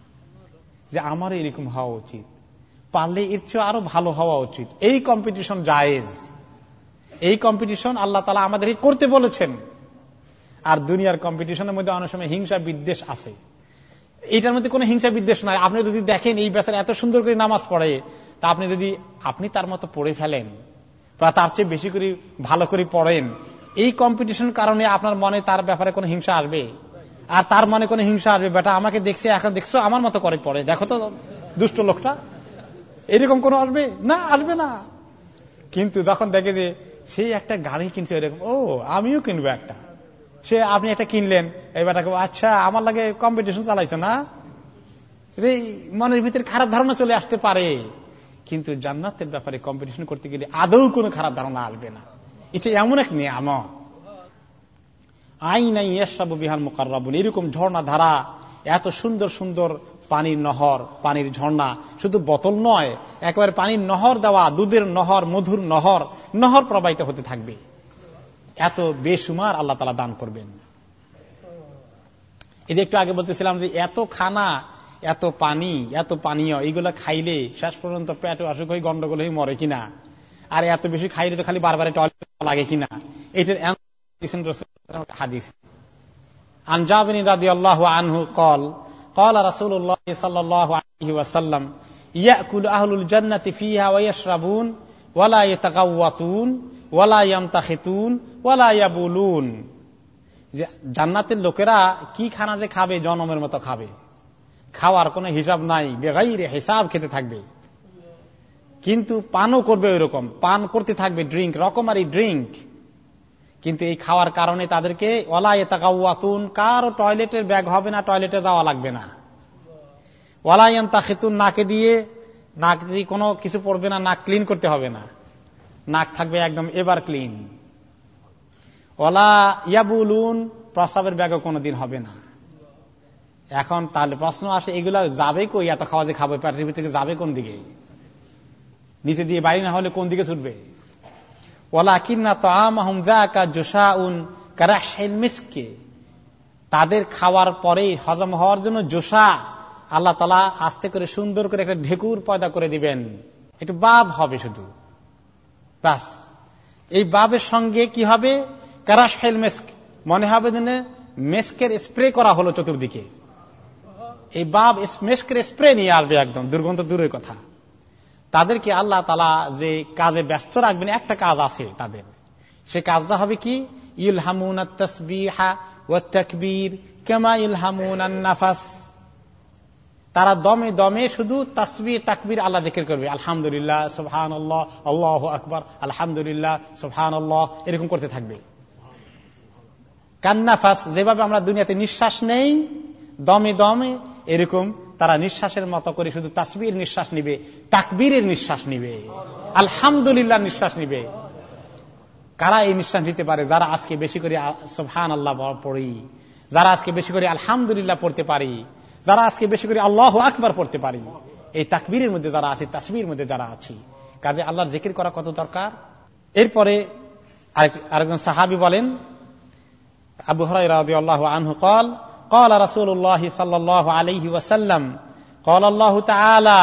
যে আমার এরকম হওয়া উচিত, পারলে এর চেয়ে আরো ভালো হওয়া উচিত। এই কম্পিটিশন জায়েজ, এই কম্পিটিশন আল্লাহ তাআলা আমাদেরকে করতে বলেছেন। আর দুনিয়ার কম্পিটিশনের মধ্যে অনেক সময় হিংসা বিদ্বেষ আছে, এইটার মধ্যে কোনো হিংসা বিদ্বেষ নাই। আপনি যদি দেখেন এই বেচারা এত সুন্দর করে নামাজ পড়ে, তা আপনি যদি আপনি তার মতো পড়ে ফেলেন বা তার চেয়ে বেশি করে ভালো করে পড়েন, এই কম্পিটিশন কারণে আপনার মনে তার ব্যাপারে কোনো হিংসা আসবে? আর তার মনে কোনো হিংসা আসবে, বেটা আমাকে দেখছে, এখন দেখছো আমার মতো করে পড়ে, দেখো তো দুষ্ট লোকটা, এরকম কোনো আসবে না? আসবে না। কিন্তু যখন দেখে যে সেই একটা গাড়ি কিনছে, এরকম ও আমিও কিনবো একটা, সে আপনি একটা কিনলেন, এই বেটাকে আচ্ছা আমার লাগে কম্পিটিশন চালাইছে না, মনের ভিতরে খারাপ ধারণা চলে আসতে পারে। কিন্তু জান্নাতের ব্যাপারে কম্পিটিশন করতে গেলে আদৌ কোনো খারাপ ধারণা আসবে না। এটা এমন এক নিয়ামত, আইনা ইয়াশরাবু বিহাল মুকাররাবুন, এরকম ঝর্ণা ধারা, এত সুন্দর সুন্দর পানির নহর, পানির ঝর্ণা, শুধু বোতল নয়, একেবারে পানির নহর দেওয়া, দুধের নহর, মধুর নহর, নহর প্রবাহিত হতে থাকবে। এত বেসুমার আল্লাহ তাআলা দান করবেন। এই যে একটু আগে বলতেছিলাম যে এত খানা, এত পানি, এত পানীয়, এইগুলা খাইলে শেষ পর্যন্ত পেটে অসুখ হয়ে গন্ডগোল হয়ে মরে কিনা, আর এত বেশি খাইলে তো খালি বারবার টয়লেট লাগে কিনা, এটার হাদিস। আন জাবির রাদিয়াল্লাহু আনহু قال قال رسول الله صلى الله عليه وسلم يأكل أهل الجنة فيها ويشربون ولا يتغوطون ولا يمتخطون ولا يبولون, জান্নাতের লোকেরা কি খানা যে খাবে, জনমের মতো খাবে, খাওয়ার কোনো হিসাব নাই, বেগাইরে হিসাব খেতে থাকবে, কিন্তু পানও করবে ওই রকম, পান করতে থাকবে, ড্রিঙ্ক, রকমারি ড্রিঙ্ক। কিন্তু এই খাওয়ার কারণে তাদেরকে ওয়ালা ইয়াতাকাওয়াতুন, কারো টয়লেটের ব্যাগ হবে না, টয়লেটে যাওয়া লাগবে না। ওয়ালা ইয়ামতাখিতুন, নাকে দিয়ে নাক দিয়ে কোনো কিছু পড়বে না, নাক ক্লিন করতে হবে না, নাক থাকবে একদম এবার ক্লিন। ওয়ালা ইয়াবুলুন, প্রস্রাবের ব্যাগও কোনোদিন হবে না। এখন তাহলে প্রশ্ন আসে, এগুলা যাবে কই? এত খাওয়া যে খাবে, পৃথিবী থেকে যাবে কোন দিকে? নিচে দিয়ে বাইরে না হলে কোন দিকে ছুটবে? ওয়ালাকিন্না তাআমাহুম যাকা জুশাউন কারাহশিল মিসকি, তাদের খাওয়ার পরে হজম হওয়ার জন্য জোসা, আল্লাহ তাআলা আস্তে করে সুন্দর করে একটা ঢেকুর পয়দা করে দিবেন, একটু বাব হবে শুধু, বাস। এই বাবের সঙ্গে কি হবে, কারাশহিল মেস্ক, মনে হবে যেন মেস্কের স্প্রে করা হলো চতুর্দিকে। এই বাব মেস্কের স্প্রে নিয়ে আসবে, একদম দুর্গন্ধ দূরের কথা। তাদেরকে আল্লাহ তাআলা যে কাজে ব্যস্ত রাখবেন, একটা কাজ আছে তাদের, সে কাজটা হবে কি, ইলহামুনাত তাসবিহা ওয়াত তাকবীর কামা ইলহামুনান নাফাস। তারা দমে দমে শুধু তাসবিহ তাকবীর আল্লাহ জিকির করবে, আলহামদুলিল্লাহ সুবহানাল্লাহ আল্লাহু আকবার, আলহামদুলিল্লাহ সুবহানাল্লাহ, এরকম করতে থাকবে। কান্নাফাস, যেভাবে আমরা দুনিয়াতে নিঃশ্বাস নেই দমে দমে, এরকম তারা নিঃশ্বাসের মতো করে শুধু তাসবিহের নিঃশ্বাস নিবে, তাকবীরের নিঃশ্বাস নিবে, আলহামদুলিল্লাহ নিঃশ্বাস নিবে। কারা এই নিঃশ্বাস নিতে পারে? যারা আজকে বেশি করে সুবহানাল্লাহ পড়ি, যারা আজকে বেশি করে আলহামদুলিল্লাহ পড়তে পারি, যারা আজকে বেশি করে আল্লাহু আকবার পড়তে পারি, এই তাকবীরের মধ্যে যারা আছে, তাসবিহের মধ্যে যারা আছি, কাজে আল্লাহর জিকির করা কত দরকার। এরপরে আরেকজন সাহাবী বলেন, আবু হুরায়রা রাদিয়াল্লাহু আনহু قال قال رسول الله صلى الله عليه وسلم قال الله تعالى,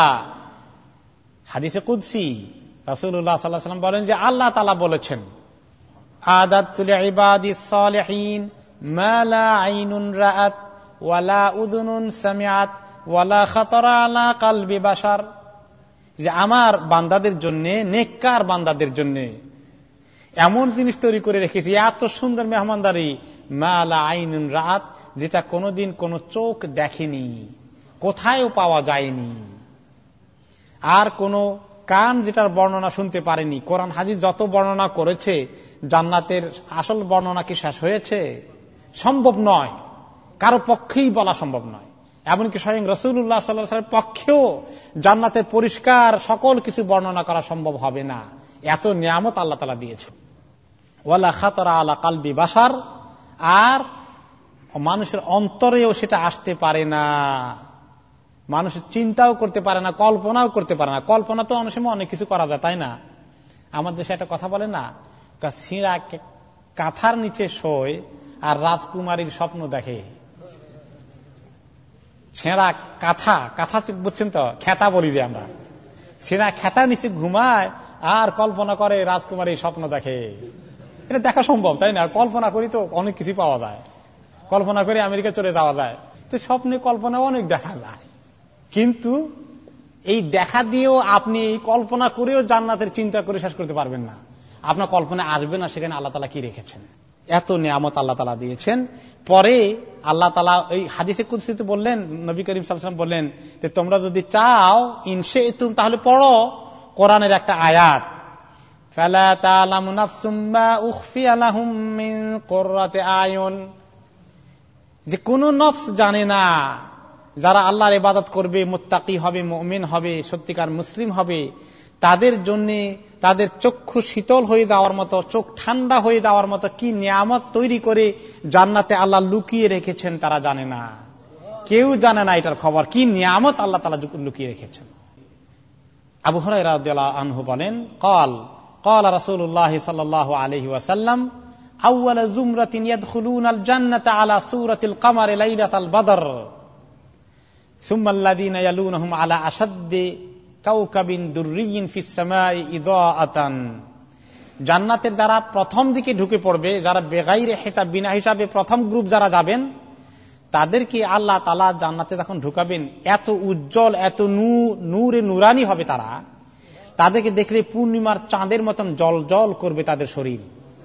হাদিসে কুদসি রাসূলুল্লাহ সাল্লাল্লাহু আলাইহি ওয়াসাল্লাম বলেন যে আল্লাহ তাআলা বলেছেন, আদাতু লিইবাদিস সালিহিন মা লা আইনুন রাআত ওয়া লা উযুনুন সামিআত ওয়া লা খাতারা আলা কলবি বাশার, যে আমার বান্দাদের জন্য, নেককার বান্দাদের জন্য এমন জিনিস তৈরি করে রেখেছি, এত সুন্দর মেহমানদারি, মা লা আইনুন রাআত, যেটা কোনোদিন কোনো চোখ দেখেনি, কোথায়ও পাওয়া যায়নি, আর কোনো কান যেটার বর্ণনা শুনতে পারেনি। কোরআন হাদিস যত বর্ণনা করেছে, জান্নাতের আসল বর্ণনা কি শেষ হয়েছে? সম্ভব নয়, কারো পক্ষেই বলা সম্ভব নয়। এমনকি স্বয়ং রাসূলুল্লাহ সাল্লাল্লাহু আলাইহি ওয়াসাল্লামের পক্ষেও জান্নাতের পরিষ্কার সকল কিছু বর্ণনা করা সম্ভব হবে না, এত নিয়ামত আল্লাহ তাআলা দিয়েছে। ওয়ালা খাতারা আলা কলবি বাশার, আর মানুষের অন্তরেও সেটা আসতে পারে না, মানুষের চিন্তাও করতে পারে না, কল্পনাও করতে পারে না। কল্পনা তো অনেক সময় অনেক কিছু করা যায়, তাই না? আমাদের দেশে একটা কথা বলে না, ছিঁড়া কাঁথার নিচে শোয় আর রাজকুমারীর স্বপ্ন দেখে। ছেঁড়া কাঁথা, কাঁথা বুঝছেন তো, খেতা বলি যে আমরা, ছেঁড়া খেতার নিচে ঘুমায় আর কল্পনা করে রাজকুমারীর স্বপ্ন দেখে। এটা দেখা সম্ভব, তাই না? কল্পনা করি তো অনেক কিছু পাওয়া যায়, কল্পনা করে আমেরিকা চলে যাওয়া যায়, তো স্বপ্নে কল্পনা অনেক দেখা যায়। কিন্তু এই দেখা দিয়েও আপনি এই কল্পনা করেও জান্নাতের চিন্তা করে শেষ করতে পারবেন না, আপনার কল্পনা আসবে না সেখানে আল্লাহ তাআলা কি রেখেছেন। এত নিয়ামত আল্লাহ তাআলা দিয়েছেন। পরে আল্লাহ তাআলা এই হাদিসে কুদসিতে বললেন, নবী করিম সাল্লাল্লাহু আলাইহি ওয়াসাল্লাম বললেন যে তোমরা যদি চাও ইনশাইতুম, তাহলে পড়ো কোরআনের একটা আয়াত, ফালা তা'লামু নাফসুম মা উখফিয়া লাহুম মিন কুররাতি আয়ুন, যে কোন নফস জানে না, যারা আল্লাহর ইবাদত করবে, মুত্তাকি হবে, মুমিন হবে, সত্যিকার মুসলিম হবে, তাদের জন্য তাদের চক্ষু শীতল হয়ে যাওয়ার মতো, চোখ ঠান্ডা হয়ে যাওয়ার মতো কি নিয়ামত তৈরি করে জান্নাতে আল্লাহ লুকিয়ে রেখেছেন, তারা জানে না, কেউ জানে না এটার খবর, কি নিয়ামত আল্লাহ তাআলা লুকিয়ে রেখেছেন। আবু হুরায়রা রাদিয়াল্লাহু আনহু বলেন, قال قال رسول الله صلى الله عليه وسلم أول زمرة يدخلون الجنة على سورة القمر ليلة البدر ثم الذين يلونهم على أشد كوكب دري في السماء إضاءة। জান্নাতের যারা প্রথম দিকে ঢুকে পড়বে, যারা বেগাইরে হিসাব, বিনা হিসাবে প্রথম গ্রুপ যারা যাবেন, তাদেরকে আল্লাহ তাআলা জান্নাতে যখন ঢুকাবেন, এত উজ্জ্বল, এত নূরে নুরানি হবে তারা, তাদেরকে দেখলে পূর্ণিমার চাঁদের মতন জল জল করবে তাদের শরীর।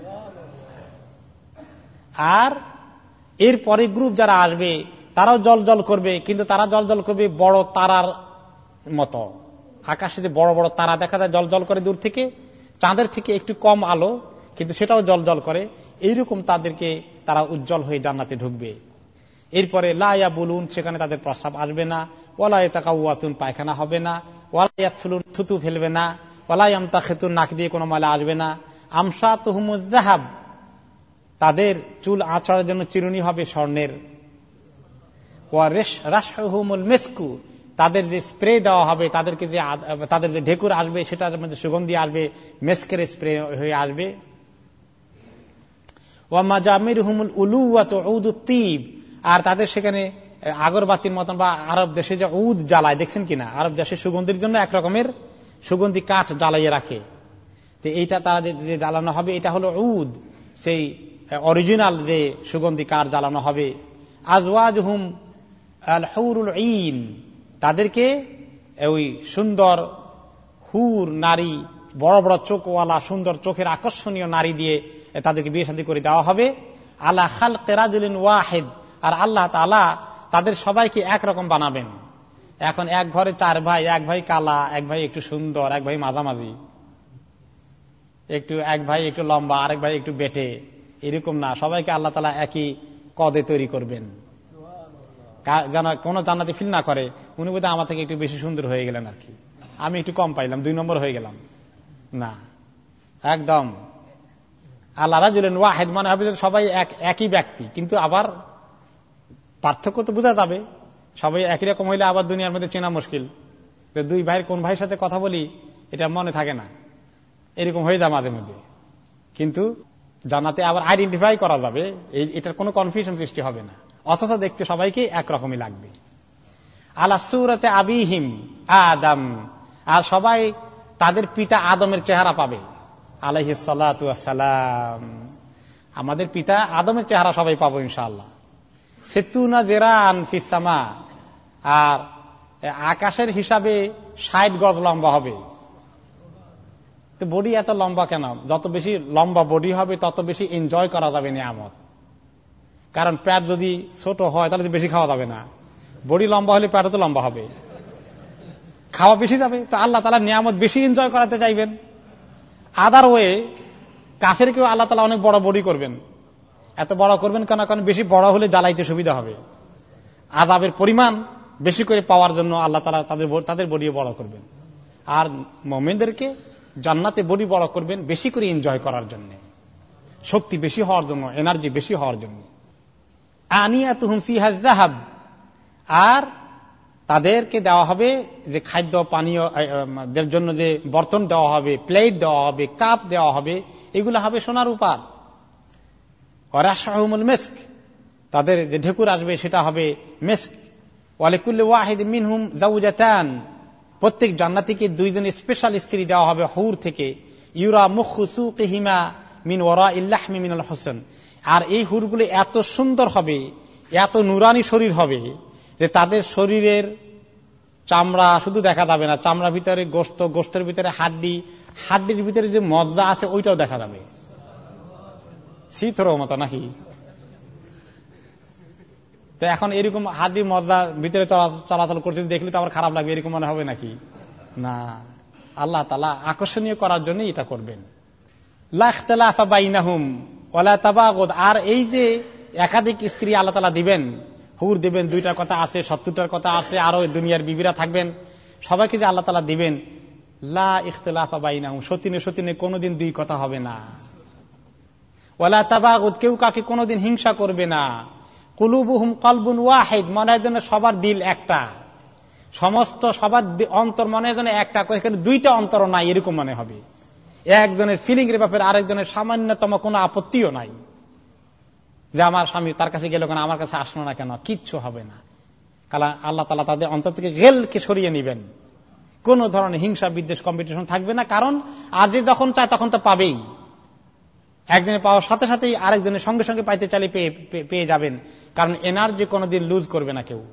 আর এর পরে গ্রুপ যারা আসবে তারাও জল জল করবে, কিন্তু তারা জল জল করবে বড় তারার মতো। আকাশে যে বড় বড় তারা দেখা যায় জল জল করে দূর থেকে, চাঁদের থেকে একটু কম আলো, কিন্তু সেটাও জল জল করে, এইরকম তাদেরকে তারা উজ্জ্বল হয়ে জান্নাতে ঢুকবে। এরপরে লা ইয়াবুলুন, সেখানে তাদের প্রস্রাব আসবে না, ওয়ালা ইয়াতাকাওয়াতুন, পায়খানা হবে না, ওয়ালা ইয়াতফুলুন, থুতু ফেলবে না, ওয়ালা ইয়ামতাখিতুন, নাক দিয়ে কোনো ময়লা আসবে না, আমসাতুহুমুজ যাহাব, তাদের চুল আঁচড়ার জন্য চিরুনি হবে স্বর্ণের, ওয়া রাশহুমুল মিসকু, তাদের যে স্প্রে দেওয়া হবে, তাদেরকে যে তাদের যে ঢেকুর আসবে সেটার মধ্যে সুগন্ধি আসবে, মেস্কের স্প্রে হয়ে আসবে। ওয়া মাজামিরহুমুল উলুওয়াতু উদুত তিব, আর তাদের সেখানে আগরবাতির মতন, বা আরব দেশে যে উদ জ্বালায় দেখছেন কিনা, আরব দেশে সুগন্ধির জন্য এক রকমের সুগন্ধি কাঠ জ্বালাইয়ে রাখে। তো এইটা তারা যে জ্বালানো হবে এটা হলো উদ, সেই অরিজিনাল যে সুগন্ধি কাঠ জ্বালানো হবে। আজওয়াজহুম আল হুরুল ঈন, তাদেরকে ওই সুন্দর হুর নারী, বড় বড় চোখওয়ালা সুন্দর চোখের আকর্ষণীয় নারী দিয়ে তাদেরকে বিয়ে শাদী করে দেওয়া হবে। আলা খালকি রাজুলিন ওয়াহিদ, আর আল্লাহ তাআলা তাদের সবাইকে একরকম বানাবেন। এখন এক ঘরে চার ভাই, এক ভাই কালা, এক ভাই একটু সুন্দর, এক ভাই মাঝামাঝি, একটু এক ভাই একটু লম্বা, আরেক ভাই একটু বেটে, এরকম না, সবাইকে আল্লাহ তাআলা একই কদে তৈরি করবেন, যেন কোন জান্নাতি ফিল না করে উনি বোধহয় আমার থেকে একটু বেশি সুন্দর হয়ে গেলেন আর কি, আমি একটু কম পাইলাম, দুই নম্বর হয়ে গেলাম। না, একদম আল্লাহ রাজুলিন ওয়াহিদ মানে হবে সবাই একই ব্যক্তি, কিন্তু আবার পার্থক্য তো বোঝা যাবে। সবাই একই রকম হইলে আবার দুনিয়ার মধ্যে চেনা মুশকিল, দুই ভাইয়ের কোন ভাইয়ের সাথে কথা বলি এটা মনে থাকে না, এরকম হয়ে যায় মাঝে মধ্যে। কিন্তু জান্নাতে আবার আইডেন্টিফাই করা যাবে, এটার কোনো কনফিউশন সৃষ্টি হবে না, অথচ দেখতে সবাইকে একরকমই লাগবে। আলা সূরাতে আবিহিম আদম, আর সবাই তাদের পিতা আদমের চেহারা পাবে, আলাইহিস সালাতু ওয়াস সালাম। আমাদের পিতা আদমের চেহারা সবাই পাবো ইনশাআল্লাহ। সিত্তুনা যিরাআন ফিস সামা, আর আকাশের হিসাবে ষাট গজ লম্বা হবে। তো বডি এত লম্বা কেন? যত বেশি লম্বা বডি হবে তত বেশি এনজয় করা যাবে নিয়ামত। কারণ পেট যদি ছোট হয় তাহলে বেশি খাওয়া যাবে না, বডি লম্বা হলে পেটও তো লম্বা হবে, খাওয়া বেশি যাবে। তো আল্লাহ তাআলা নিয়ামত বেশি এনজয় করাতে চাইবেন। আদার ওয়ে কাফেরকেও আল্লাহ তাআলা অনেক বড় বডি করবেন। এত বড় করবেন কেন? কারণ বেশি বড় হলে জ্বালাইতে সুবিধা হবে, আযাবের পরিমাণ বেশি করে পাওয়ার জন্য আল্লাহ তাআলা তাদের তাদের বডিও বড় করবেন। আর মুমিনদেরকে জান্নাতে বডি বড় করবেন বেশি করে এনজয় করার জন্য, শক্তি বেশি হওয়ার জন্য, এনার্জি বেশি হওয়ার জন্য। আনিয়াতুহুম ফিহা যাহাব, আর তাদেরকে দেওয়া হবে যে খাদ্য পানীয় দের জন্য যে বর্তন দেওয়া হবে, প্লেট দেওয়া হবে, কাপ দেওয়া হবে, এগুলো হবে সোনার রূপার। ওয়ারাশহুমুল মিস্ক, তাদের যে ঢেকুর আসবে সেটা হবে মিস্ক। ওয়ালিকুল্লি ওয়াহিদ মিনহুম যাওজাতান, প্রত্যেক জান্নাতীকে দুইজন স্পেশাল স্ত্রী দেওয়া হবে হুর থেকে। ইউরা মুখু সুকিহিমা মিন ওয়ারাইল লাহমি মিনাল হুসন, আর এই হুরগুলো এত সুন্দর হবে, এত নুরানি শরীর হবে যে তাদের শরীরের চামড়া শুধু দেখা যাবে না, চামড়ার ভিতরে গোশত, গোশতের ভিতরে হাড্ডি, হাড্ডির ভিতরে যে মজ্জা আছে ওইটাও দেখা যাবে। শীতর মতো নাকি? তো এখন এরকম হাড্ডির মজ্জা ভিতরে চলাচল করতে দেখলে তো আবার খারাপ লাগবে, এরকম মনে হবে নাকি? না, আল্লাহ তাআলা আকর্ষণীয় করার জন্য এটা করবেন। লা ইখতিলাফা বাইনাহুম ওয়ালা তাবাগুদ, আর এই যে একাধিক স্ত্রী আল্লাহ তাআলা দিবেন, হুর দিবেন, দুইটার কথা আছে, সত্তরটার কথা আছে, আরো দুনিয়ার বিবিরা থাকবেন, সবাইকে যে আল্লাহ তাআলা দিবেন, লা ইখতিলাফা বাইনাহুম, সতিনে সতিনে কোনোদিন দুই কথা হবে না। ওয়ালা তাবাগুদ, কেউ কাকে কোনোদিন হিংসা করবে না। কুলুবুহুম কলবুন ওয়াহিদ, মনের জন্য সবার দিল একটা, সমস্ত সবার অন্তর মনের জন্য একটা, এখানে দুইটা অন্তর নাই এরকম মনে হবে। একজনের ফিলিং এর ব্যাপারে আরেকজনের সামান্যতম কোনো আপত্তিও নাই, যে আমার স্বামী তার কাছে গেল কেন, আমার কাছে আসলো না কেন, কিচ্ছু হবে না। কারণ আল্লাহ তাআলা তাদের অন্তর থেকে গেলকে সরিয়ে নেবেন, কোন ধরনের হিংসা বিদ্বেষ কম্পিটিশন থাকবে না। কারণ আর যে যখন চায় তখন তো পাবেই, একজনের পাওয়ার সাথে সাথেই আরেকজনের সঙ্গে সঙ্গে পাইতে চাইলে পেয়ে যাবেন, কারণ এনার্জি কোনোদিন লুজ করবে না কেউ।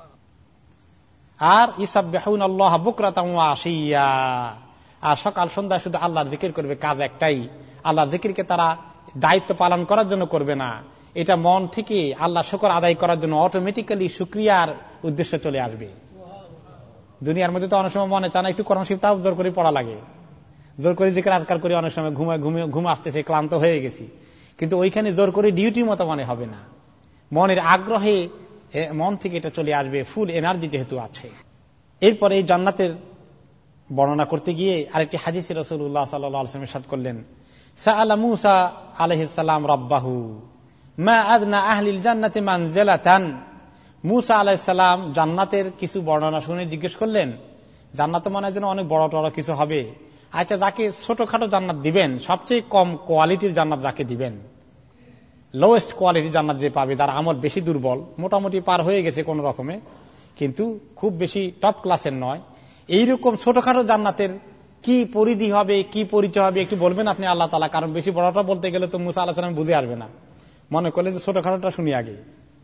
আর ইসাববিহুনাল্লাহ বুকরাতাম ওয়া আশিয়া, আর সকাল সন্ধ্যা শুধু আল্লাহর জিকির করবে, কাজ একটাই, আল্লাহর জিকিরকে তারা দায়িত্ব পালন করার জন্য করবে না, এটা মন থেকে আল্লাহ শুকর আদায় করার জন্য অটোমেটিক্যালি শুকরিয়ার উদ্দেশ্যে চলে আসবে। দুনিয়ার মধ্যে তো অনেক সময় মনে চায় না একটু কোরআন শরীফ তাও জোর করে পড়া লাগে, জোর করে জিকির আজকার করি, অনেক সময় ঘুমায় ঘুমিয়ে ঘুম আসতেছে, ক্লান্ত হয়ে গেছি, কিন্তু ওইখানে জোর করে ডিউটির মতো মনে হবে না, মনের আগ্রহে মন থেকে এটা চলে আসবে, ফুল এনার্জি যেহেতু আছে। এরপরে এই জান্নাতের বর্ণনা করতে গিয়ে আরেকটি হাদিসে রাসূলুল্লাহ সাল্লাল্লাহু আলাইহি ওয়াসাল্লাম ইরশাদ করলেন, সাআলা মূসা আলাইহিস সালাম রাব্বাহু মা আদনা আহলিল জান্নাতি মানজিলাতান। মূসা আলাইহিস সালাম জান্নাতের কিছু বর্ণনা শুনে জিজ্ঞেস করলেন, জান্নাতে মনে হয় যেন অনেক বড় বড় কিছু হবে, আচ্ছা যাকে ছোটখাটো জান্নাত দিবেন, সবচেয়ে কম কোয়ালিটির জান্নাত যাকে দিবেন, লোয়েস্ট কোয়ালিটি জান্নাত যে পাবে, যার আমল বেশি দুর্বল, মোটামুটি পার হয়ে গেছে কোন রকমে, কিন্তু খুব বেশি টপ ক্লাসের নয়, এইরকম ছোটখাটো জান্নাতের কি পরিধি হবে, কি পরিচয় হবে একটু বলবেন আপনি আল্লাহ তাআলা? কারণ বেশি বড়টা বলতে গেলে তো মুসা আলাইহিস সালাম বুঝে আসবে না, মনে করলে যে ছোটখাটোটা শুনি আগে।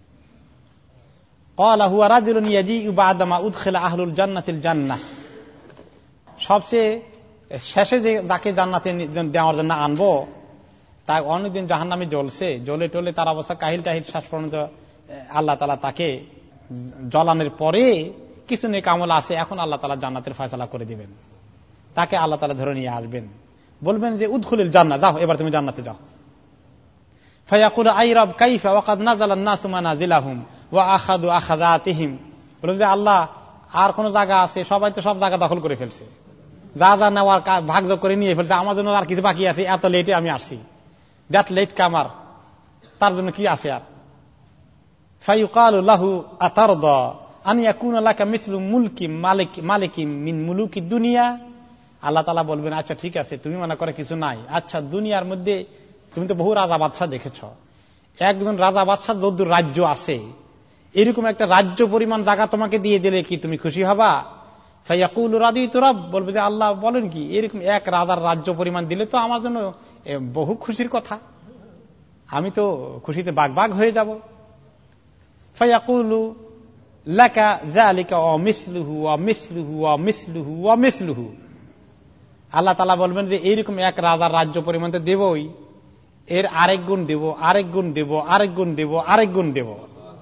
ক্বালা হুয়া রাজুলুন ইয়াজিউ বা'দা মা উদখিলা আহলুল জান্নাতিল জান্নাহ, সবচেয়ে শেষে যে যাকে জান্নাতে দেওয়ার জন্য আনবো, তাই অনেকদিন জাহান্নামে জ্বলছে, জ্বলে টলে তার অবস্থা কাহিল টাহিল, শেষ পর্যন্ত আল্লাহ তাআলা তাকে জ্বলানোর পরে কিছু নেক আমল আছে, এখন আল্লাহ তাআলা জান্নাতের ফয়সালা করে দিবেন, তাকে আল্লাহ তাআলা ধরে নিয়ে আসবেন, বলবেন যে উদখুলিল জান্নাহ, যাও এবার তুমি জান্নাতে যাও। ফায়াকুলু আই রব কাইফা ওয়া কাদ নাযালান নাসু মানাজিলাহুম ওয়া আখাযু আখাযাতিহিম, বলে যে আল্লাহ আর কোন জায়গা আছে? সবাই তো সব জায়গা দখল করে ফেলছে, যা যা নেওয়ার ভাগযোগ করে নিয়ে ফেলছে, আমার জন্য আর কিছু বাকি আছে? এত লেটে আমি আসছি, দ্যাট লেট কামার, তার জন্য কি আছে আর? ফায়ুকালু লাহু আতারদা আন ইয়াকুনা লাকা মিসলু মুলকি মালিক মালিকিন মিন মুলুকি দুনিয়া, আল্লাহ তাআলা বলবেন আচ্ছা ঠিক আছে, তুমি মনে করে কিছু নাই, আচ্ছা দুনিয়ার মধ্যে তুমি তো বহু রাজা বাদশাহ দেখেছ, একজন রাজা বাদশাহ যত রাজ্য আছে, এরকম একটা রাজ্য পরিমাণ জায়গা তোমাকে দিয়ে দিলে কি তুমি খুশি হবা? ফায়াকুলু রাদিতু রাব, বলবে যে আল্লাহ বলেন কি, এরকম এক রাজার রাজ্য পরিমাণ দিলে তো আমার জন্য বহু খুশির কথা, আমি তো খুশিতে বাগ বাগ হয়ে যাব। ফায়াকুলু লাকা যালিকা ওয়া মিসলুহু ওয়া মিসলুহু ওয়া মিসলুহু ওয়া মিসলুহু, আল্লাহ তাআলা বলবেন যে এইরকম এক রাজার রাজ্য পরিমাণ তো দেবই, এর আরেক গুণ দেব, আরেক গুণ দেব, আরেক গুণ দেব, আরেক গুণ দেব।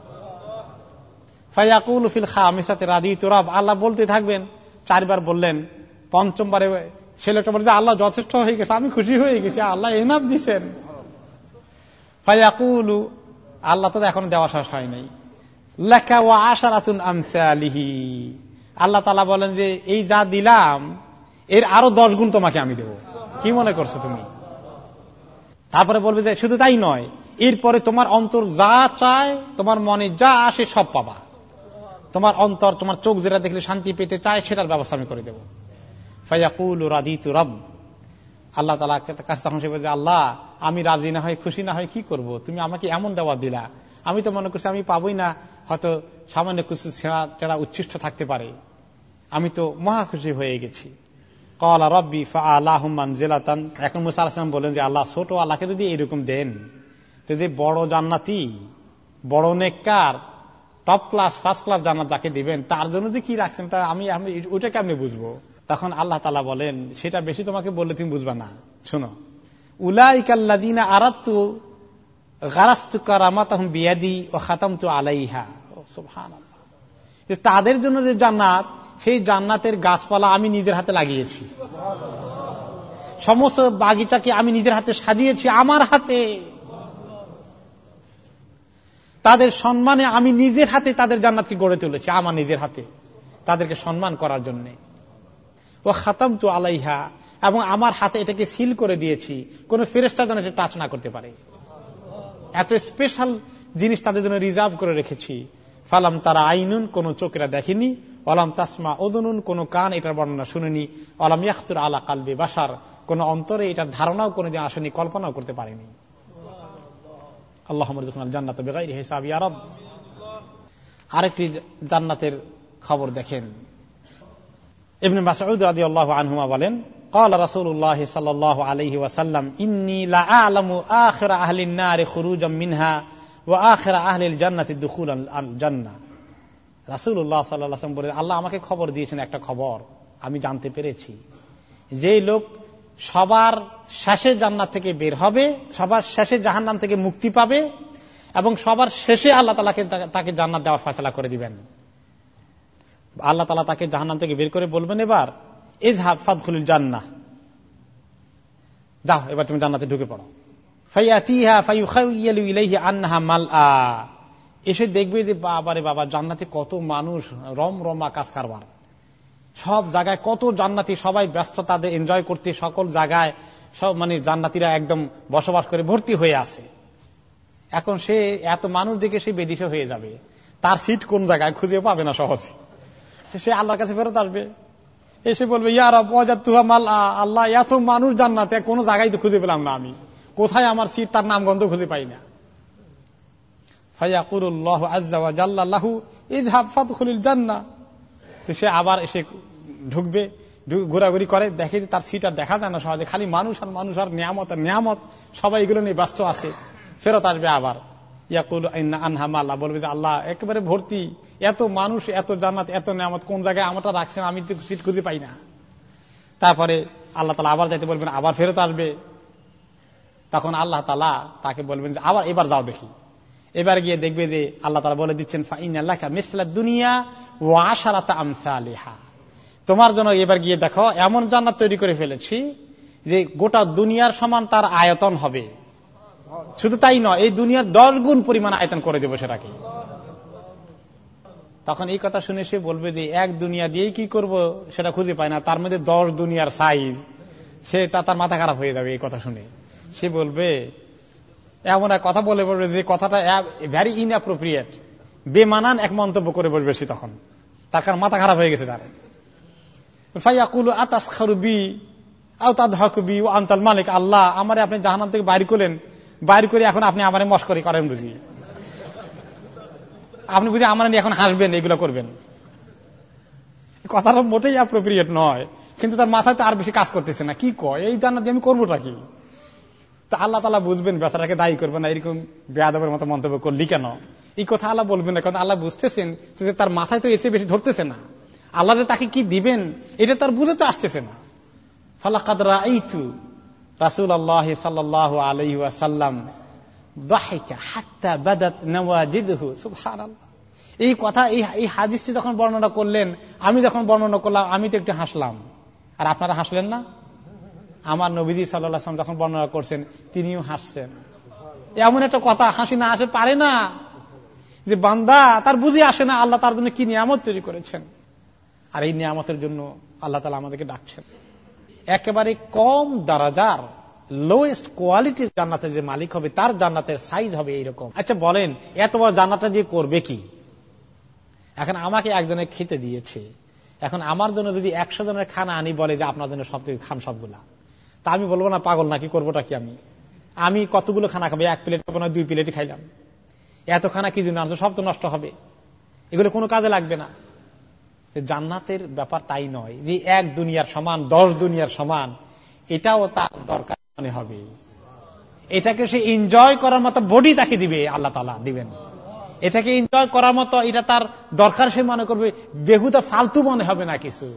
ফায়াকুলু ফিল খামিসাতি রাদিতু রাব, আল্লাহ বলতে থাকবেন, চারবার বললেন, পঞ্চমবারে ছেলেটা বলে যে আল্লাহ যথেষ্ট হয়ে গেছে, আমি খুশি হয়ে গেছি, আল্লাহ এনাফ দিছেন। ফায়াকুলু, আল্লাহ তো এখন দেওয়া শেষ হয় নাই, লাকা ওয়া আশারাতুন আমসালিহি, আল্লাহ তাআলা বলেন যে এই যা দিলাম এর আরো দশ গুণ তোমাকে আমি দেব, কি মনে করছো তুমি? তারপরে বলবে যে শুধু তাই নয়, এরপরে তোমার অন্তর যা চায়, তোমার মনে যা আসে সব পাবা, তোমার অন্তর, তোমার চোখ যেটা দেখলে শান্তি পেতে চায় সেটার ব্যবস্থা আমি করে দেব। ফায়াকুলু রাদিতু রাব, আল্লাহ তাআলা কাছে তখন সে বলছে আল্লাহ আমি রাজি না হয় খুশি না হয় কি করব, তুমি আমাকে এমন দেওয়া দিলা, আমি তো মনে করছি আমি পাবই না, হয়তো সামান্য কিছু ছেঁড়া টেড়া উচ্ছিষ্ট থাকতে পারে, আমি তো মহা খুশি হয়ে গেছি। ক্বালা রাব্বি ফাআলাহুম মানজিলাতান, এখন মুসা আলাইহিস সালাম বলেন যে আল্লাহ ছোট আল্লাহকে যদি এরকম দেন, তো যে বড় জান্নাতি, বড় নেককার, টপ ক্লাস ফার্স্ট ক্লাস জান্নাত যাকে দিবেন, তার জন্য যে কি রাখছেন তা আমি আমি ওইটা কেমনে বুঝবো? তখন আল্লাহ তাআলা বলেন সেটা বেশি তোমাকে বললে তুমি বুঝবা না, শোনো, উলাইকাল্লাযীনা আরাদতু গারাসতু কারামাতাহুম বিয়াদি ওয়া খাতামতু আলাইহা, সুবহানাল্লাহ, যে তাদের জন্য যে জান্নাত, সেই জান্নাতের গাছপালা আমি নিজের হাতে লাগিয়েছি, সমস্ত বাগিচাকে আমি নিজের হাতে সাজিয়েছি, আমার হাতে, তাদের সম্মানে আমি নিজের হাতে তাদের জান্নাতকে গড়ে তুলেছি, আমার নিজের হাতে তাদেরকে সম্মান করার জন্য। ও খাতামতু আলাইহা, এবং আমার হাতে এটাকে সিল করে দিয়েছি, কোন ফেরেশতা যেন এটা টাচ না করতে পারে, এত স্পেশাল জিনিস তাদের জন্য রিজার্ভ করে রেখেছি। ফালাম তারা আইনুন, কোন চোখেরা দেখেনি, ওয়ালাম তাসমা উযুনুন, কোন কান এটার বর্ণনা শুনেনি, ওয়ালাম ইয়াখতুর আলা কালবি বাশার, কোন অন্তরে এটার ধারণাও কোনদিন আসেনি, কল্পনাও করতে পারেনি। আল্লাহুম্মা রযুকনাল জান্নাতা বিগাইরি হিসাব ইয়া রাব। আরেকটি জান্নাতের খবর দেখেন, ইবনে মাসউদ রাদিয়াল্লাহু আনহুমা বলেন, ক্বালা রাসূলুল্লাহ সাল্লাল্লাহু আলাইহি ওয়াসাল্লাম ইন্নী লা আ'লামু আখিরা আহলিন নার খুরুজাম মিনহা ওয়া আখিরা আহলিল জান্নাতি দুখুলাল জান্নাহ। রাসূলুল্লাহ সাল্লাল্লাহু আলাইহি ওয়াসাল্লাম বলেন, আল্লাহ আমাকে খবর দিয়েছেন একটা খবর, আমি জানতে পেরেছি, যে লোক সবার শেষে জান্নাত থেকে বের হবে, সবার শেষে জাহান্নাম থেকে মুক্তি পাবে, এবং সবার শেষে আল্লাহ তাআলাকে তাকে জান্নাত দেওয়ার ফয়সালা করে দিবেন। আল্লাহ তাআলা তাকে জাহান্নাম থেকে বের করে বলবেন, এবার ইযহাব ফাদখুলিল জান্নাহ, যাও এবার তুমি জান্নাতে ঢুকে পড়ো। ফায়াতিহা ফায়ুখায়্যালু ইলাইহি আন্নাহা মালআ, এসে দেখবে যে বাবারে বাবা, জান্নাতে কত মানুষ, রমরমা কাজ কারবার, সব জায়গায় কত জান্নাতি, সবাই ব্যস্ত তাদের এনজয় করতে, সকল জায়গায় সব মানে জান্নাতিরা একদম বসবাস করে ভর্তি হয়ে আছে। এখন সে এত মানুষ দেখে সে বেদিশা হয়ে যাবে, তার সিট কোন জায়গায় খুঁজে পাবে না সহজে, সে আল্লাহর কাছে ফেরত আসবে, এসে বলবে ইয়া রাব ওয়াজাদতুহা মালআ, আল্লাহ এত মানুষ জান্নাতে, কোন জায়গায় তো খুঁজে পেলাম না, আমি কোথায় আমার সিট, তার নাম গন্ধ খুঁজে পাই না। ফায়াকুলুল্লাহু আযজা ওয়া জাল্লা লাহু ইযহাব ফাদখুলিল জান্নাহ। তো সে আবার এসে ঢুকবে, ঘোরাঘুরি করে, দেখে তার সিট আর দেখা যায় না সহজে, খালি মানুষ আর মানুষ আর নিয়ামত আর নিয়ামত, সবাই এগুলো নিয়ে ব্যস্ত আছে। ফেরত আসবে আবার, ইয়াকুলু ইন্না আনহা মাল্লাহ, বলবে যে আল্লাহ একেবারে ভর্তি, এত মানুষ, এত জান্নাত, এত নিয়ামত, কোন জায়গায় আমারটা রাখছেন, আমি তো সিট খুঁজে পাই না। তারপরে আল্লাহ তাআলা আবার যাইতে বলবেন, আবার ফেরত আসবে। তখন আল্লাহ তাআলা তাকে বলবেন যে আবার এবার যাও দেখি। এবার গিয়ে দেখবে যে আল্লাহ তাআলা বলে দিচ্ছেন ফাইন্না লাকা মিসলাদ দুনিয়া ওয়া আশারাতা আমসালিহা, তোমার জন্য এবার গিয়ে দেখো এমন জান্নাত তৈরি করে ফেলেছি যে গোটা দুনিয়ার সমান তার আয়তন হবে। শুধু তাই নয়, এই দুনিয়ার দশ গুণ পরিমাণ আয়তন করে দেবো সেটাকে। তখন এই কথা শুনে সে বলবে যে এক দুনিয়া দিয়েই কি করব সেটা খুঁজে পায় না, তার মধ্যে দশ দুনিয়ার সাইজ, সে তার মাথা খারাপ হয়ে যাবে এই কথা শুনে। সে বলবে, এমন এক কথা বলে বলবে যে কথাটা ভ্যারি ইনঅ্যাপ্রোপ্রিয়েট, বেমানান এক মন্তব্য করে বলবে সে, তখন তার কারণ মাথা খারাপ হয়ে গেছে তার। ফায়াকুলু আতাসখারু বি আও তাদহাকু বি ওয়া আনতাল মালিক, আল্লাহ আমারে আপনি জাহান্নাম থেকে বাইর করলেন, বাইর করে এখন আপনি আমারে মশকরি করেন বুঝি, আপনি বুঝি আমার এখন হাসবেন, এগুলো করবেন। কথাটা মোটেই অ্যাপ্রোপ্রিয়েট নয়, কিন্তু তার মাথায় তো আর বেশি কাজ করতেছে না। কি কয় এই জান্নাত আমি করবোটা কি? তা আল্লাহ তাআলা বুঝবেন, বেচারাকে দায়ী করবেন না, এরকম বেয়াদবের মতো মন্তব্য করলি কেন, এই কথা আল্লাহ বলবেন না, কারণ আল্লাহ বুঝতেছেন যে তার মাথায় তো এসে বেশি ধরতেছে না, আল্লাহ যে তাকে কি দিবেন এটা তার বুঝে তো আসতেছে না। ফালাকাদ রাআইতু রাসূলুল্লাহ সাল্লাল্লাহু আলাইহি ওয়াসাল্লাম দাহিকা হাত্তা বাদাত নাওয়াজিদহু, সুবহানাল্লাহ। এই কথা, এই হাদিসটি যখন বর্ণনা করলেন, আমি যখন বর্ণনা করলাম, আমি তো একটু হাসলাম, আর আপনারা হাসলেন না? আমার নবীজি সাল্লাল্লাহু আলাইহি ওয়াসাল্লাম যখন বর্ণনা করছেন, তিনিও হাসছেন। এমন একটা কথা হাসি না আসে পারে না, যে বান্দা তার বুঝে আসে না আল্লাহ তার জন্য কি নিয়ামত তৈরি করেছেন, আর এই নিয়ামতের জন্য আল্লাহ তাআলা আমাদেরকে ডাকছেন। একেবারে কম দারাজার লোয়েস্ট কোয়ালিটির জান্নাতের যে মালিক হবে, তার জান্নাতের সাইজ হবে এইরকম। আচ্ছা বলেন, এত বড় জান্নাতটা দিয়ে করবে কি? এখন আমাকে একজনে খেতে দিয়েছে, এখন আমার জন্য যদি একশো জনের খানা আনি, বলে যে আপনার জন্য সব থেকে খান সবগুলা, তা আমি বলবো না পাগল নাকি, করবোটা কি? আমি আমি কতগুলো খানা খাবো? এক প্লেট খাবো না দুই প্লেটই খাইলাম, এত খানা কি জন্য আনছো? সব তো নষ্ট হবে, এগুলো কোনো কাজে লাগবে না। জান্নাতের ব্যাপার তাই নয় যে এক দুনিয়ার সমান, দশ দুনিয়ার সমান, এটাও তার দরকার মনে হবে। এটাকে সে এনজয় করার মতো বডি তাকে দিবে, আল্লাহ তাআলা দিবেন। এটাকে এনজয় করার মতো, এটা তার দরকার, সে মনে করবে বেহুদা ফালতু মনে হবে না কিছু।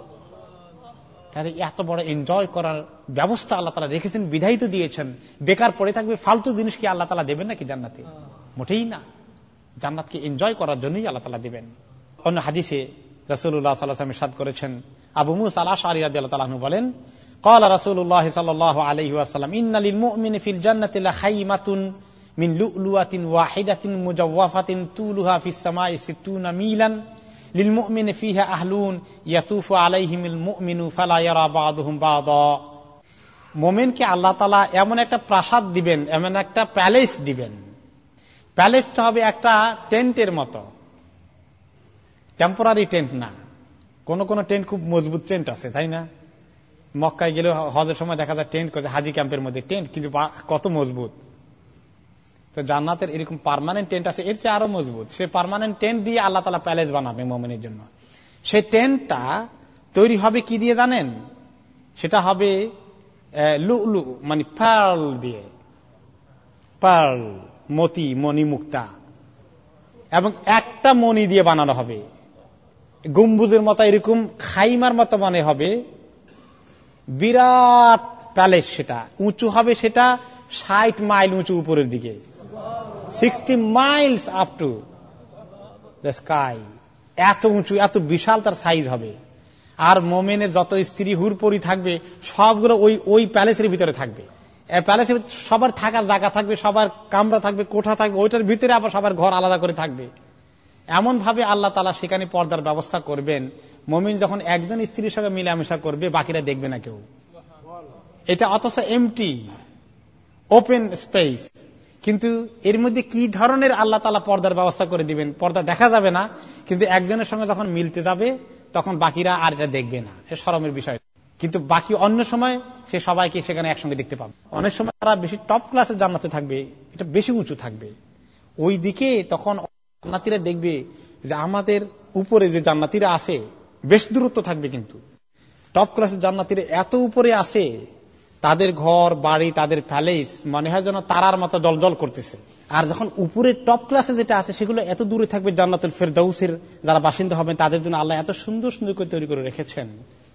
তাহলে এত বড় এনজয় করার ব্যবস্থা আল্লাহ তাআলা রেখেছেন, বিধায়িত দিয়েছেন। বেকার পড়ে থাকবে ফালতু জিনিস কি আল্লাহ তাআলা দেবেন নাকি জান্নাতে? মোটেই না। জান্নাতকে এনজয় করার জন্যই আল্লাহ তাআলা দিবেন। অন্য হাদিসে রাসূলুল্লাহ সাল্লাল্লাহু আলাইহি ওয়াসাল্লাম ইরশাদ করেছেন, আবু মুসা আল-আশআরী রাদিয়াল্লাহু তাআলা আনহু বলেন, ক্বালা রাসূলুল্লাহ সাল্লাল্লাহু আলাইহি ওয়াসাল্লাম, ইন্না লিল মুমিনি ফিল জান্নাতি লাখাইমাতুন মিন লু'লুআতিন ওয়াহিদাতিন মুজাওয়াফাতিন তুলুহা ফিস সামাই সিত্তুনা মিলান লিল মুমিনি ফিহা আহলুন ইয়াতুফু আলাইহিমুল মুমিনু ফালা ইয়ারা বা'দুহুম বা'দা। মুমিনকে আল্লাহ তাআলা এমন একটা প্রাসাদ দিবেন, এমন একটা প্যালেস দিবেন। প্যালেসটা হবে একটা টেন্টের মতো, টেম্পোরারি টেন্ট না। কোন কোন টেন্ট খুব মজবুত টেন্ট আছে, তাই না? মক্কায় গেলে হজের সময় দেখা যায় টেন্ট করছে, হাজি ক্যাম্পের মধ্যে টেন্ট, কিন্তু কত মজবুত। তো জান্নাতের এরকম পার্মানেন্ট টেন্ট আছে, এর চেয়ে আরো মজবুত। সে পার্মানেন্ট টেন্ট দিয়ে আল্লাহ তাআলা প্যালেস বানাবে মুমিনের জন্য। সেই টেন্টটা তৈরি হবে কি দিয়ে জানেন? সেটা হবে লুলু, মানে পার্ল দিয়ে, পার্ল, মতি, মণি, মুক্তা, এবং একটা মণি দিয়ে বানানো হবে। গম্বুজের মতো এরকম খাইমার মতো মনে হবে, বিরাট প্যালেস। সেটা উঁচু হবে, সেটা ষাট মাইল উঁচু উপরের দিকে, sixty miles up to the sky. এত উঁচু, এত বিশাল তার সাইজ হবে। আর মোমেনের যত স্ত্রী হুরপরি থাকবে সবগুলো ওই ওই প্যালেসের ভিতরে থাকবে। প্যালেসের সবার থাকার জায়গা থাকবে, সবার কামরা থাকবে, কোঠা থাকবে, ওইটার ভিতরে আবার সবার ঘর আলাদা করে থাকবে। এমন ভাবে আল্লাহ তাআলা সেখানে পর্দার ব্যবস্থা করবেন, মুমিন যখন একজন স্ত্রীর সঙ্গে মিলামেশা করবে বাকিরা দেখবে না কেউ। এটা অথচ এমটি, ওপেন স্পেস, কিন্তু এর মধ্যে কি ধরনের আল্লাহ তাআলা পর্দার ব্যবস্থা করে দিবেন, পর্দা দেখা যাবে না, কিন্তু একজনের সঙ্গে যখন মিলতে যাবে তখন বাকিরা আর এটা দেখবে না, সে শরমের বিষয়। কিন্তু বাকি অন্য সময় সে সবাইকে সেখানে একসঙ্গে দেখতে পাবে। অনেক সময় তারা বেশি টপ ক্লাসের জান্নাতে থাকবে, এটা বেশি উঁচু থাকবে, ওই দিকে তখন জান্নাতীরা দেখবে যে আমাদের উপরে যে জান্নাতীরা আছে বেশ দূরত্ব থাকবে, কিন্তু টপ ক্লাসের জান্নাতীরা এত উপরে আছে, তাদের ঘর বাড়ি তাদের প্যালেস মনে হয় যেন তারার মতো জলজল করতেছে। আর যখন উপরে টপ ক্লাসে যেটা আছে সেগুলো এত দূরে থাকবে, জান্নাতুল ফেরদাউসের যারা বাসিন্দা হবেন তাদের জন্য আল্লাহ এত সুন্দর সুন্দর করে তৈরি করে রেখেছেন,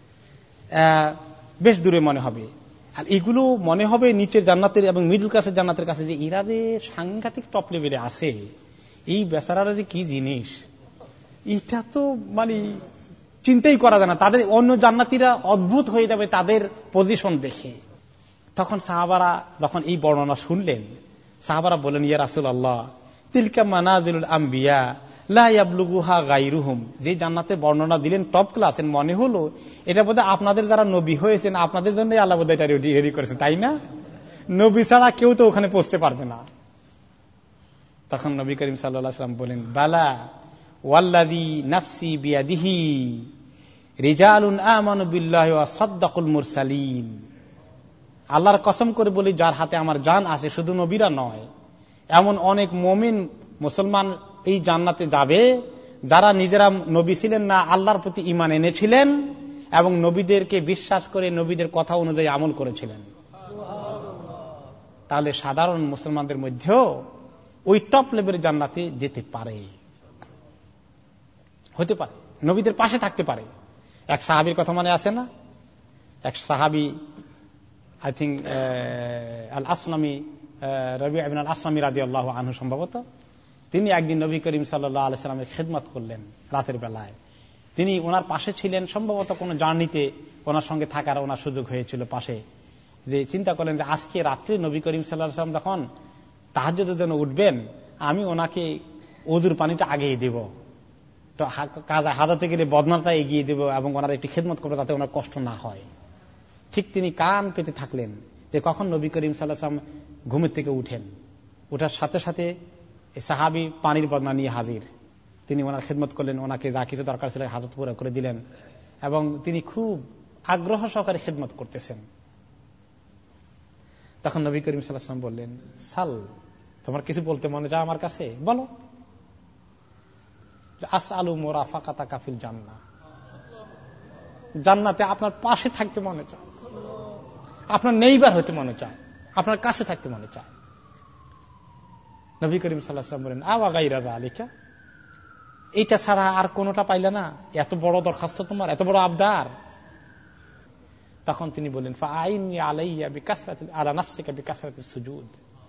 বেশ দূরে মনে হবে। আর এগুলো মনে হবে নিচের জান্নাতের এবং মিডল ক্লাসের জান্নাতের কাছে, যে এরা যে সাংঘাতিক টপ লেভেলে আছে, এই বেচারারা যে কি জিনিস, এটা তো মানে চিন্তাই করা যায় না। তাদের অন্য জান্নাতীরা অদ্ভুত হয়ে যাবে তাদের পজিশন দেখে। তখন সাহাবারা যখন এই বর্ণনা শুনলেন, সাহাবারা বলেন, ইয়া রাসূলুল্লাহ, তিলকা মানাজিলুল আম্বিয়া লা ইয়াবলুগুহা গায়রুহুম। যে জান্নাতের বর্ণনা দিলেন টপ ক্লাসের, মনে হলো এটা বোধহয় আপনাদের যারা নবী হয়েছেন আপনাদের জন্য আল্লাহ বোধহয় এটা রেডি করেছেন, তাই না? নবী ছাড়া কেউ তো ওখানে পৌঁছতে পারবে না। তখন নবী করিম সাল্লাল্লাহু আলাইহি ওয়াসাল্লাম বলেন, বালা ওয়াল্লাযী নাফসি বিয়াদিহি রিজালুন আমানু বিল্লাহি ওয়া সাদ্দাকুল মুরসালিন। আল্লাহর কসম করে বলি, যার হাতে আমার জান আছে, শুধু নবীরা নয়, এমন অনেক মুমিন মুসলমান এই জান্নাতে যাবে যারা নিজেরা নবী ছিলেন না, আল্লাহর প্রতি ঈমান এনেছিলেন এবং নবীদেরকে বিশ্বাস করে নবীদের কথা অনুযায়ী আমল করেছিলেন। তাহলে সাধারণ মুসলমানদের মধ্যেও ওই টপ লেভেলের জান্নাতে যেতে পারে, হতে পারে, নবীদের পাশে থাকতে পারে। এক সাহাবীর কথা মনে আছে না? এক সাহাবী, আই থিঙ্ক আল আসলামী, রবি ইবনে আল আসলামী রাদিয়াল্লাহু আনহু সম্ভবত, তিনি একদিন নবী করিম সাল্লাল্লাহু আলাইহি সাল্লামের খেদমত করলেন রাতের বেলায়। তিনি ওনার পাশে ছিলেন, সম্ভবত কোন জার্নিতে ওনার সঙ্গে থাকার ওনার সুযোগ হয়েছিল পাশে। যে চিন্তা করলেন যে আজকে রাত্রে নবী করিম সাল্লাল্লাহু আলাইহি সাল্লাম যখন তাহাজ্জুদের জন্য উঠবেন, আমি ওনাকে ওযুর পানিটা আগিয়ে দেব, তো কাজা হাজাতে গেলে বদনাটা এগিয়ে দেব এবং ওনার একটি খেদমত করবো যাতে ওনার কষ্ট না হয়। ঠিক তিনি কান পেতে থাকলেন যে কখন নবী করিম সাল্লাল্লাহু আলাইহি সাল্লাম ঘুমের থেকে উঠেন। ওঠার সাথে সাথে সাহাবী পানির বদনা নিয়ে হাজির। তিনি ওনার খেদমত করলেন, ওনাকে যা কিছু দরকার ছিল হাজত পুরো করে দিলেন এবং তিনি খুব আগ্রহ সহকারে খেদমত করতেছেন। তখন নবী করিম সাল্লাল্লাহু আলাইহি ওয়াসাল্লাম বললেন, সাল, তোমার কিছু বলতে মনে চায় আমার কাছে, বলো। আসআলু মুরাফাকাতাকা ফিল জান্নাহ, জান্নাতে আপনার পাশে থাকতে মনে চায়, আপনার নেইবার হতে মনে চায়, আপনার কাছে থাকতে মনে চায়। নবী করিম সাল্লাল্লাহু আলাইহি ওয়াসাল্লাম বলেন, আওয়া গায়রা যালিকা, এইটা ছাড়া আর কোনটা পাইলে না? এত বড় দরখাস্ত তোমার, এত বড় আবদার? তখন তিনি বলেন, ফাআইনি আলাইয়া বিকাসরাতি আলা নাফসিকা বিকাসরাতিস সুজুদ,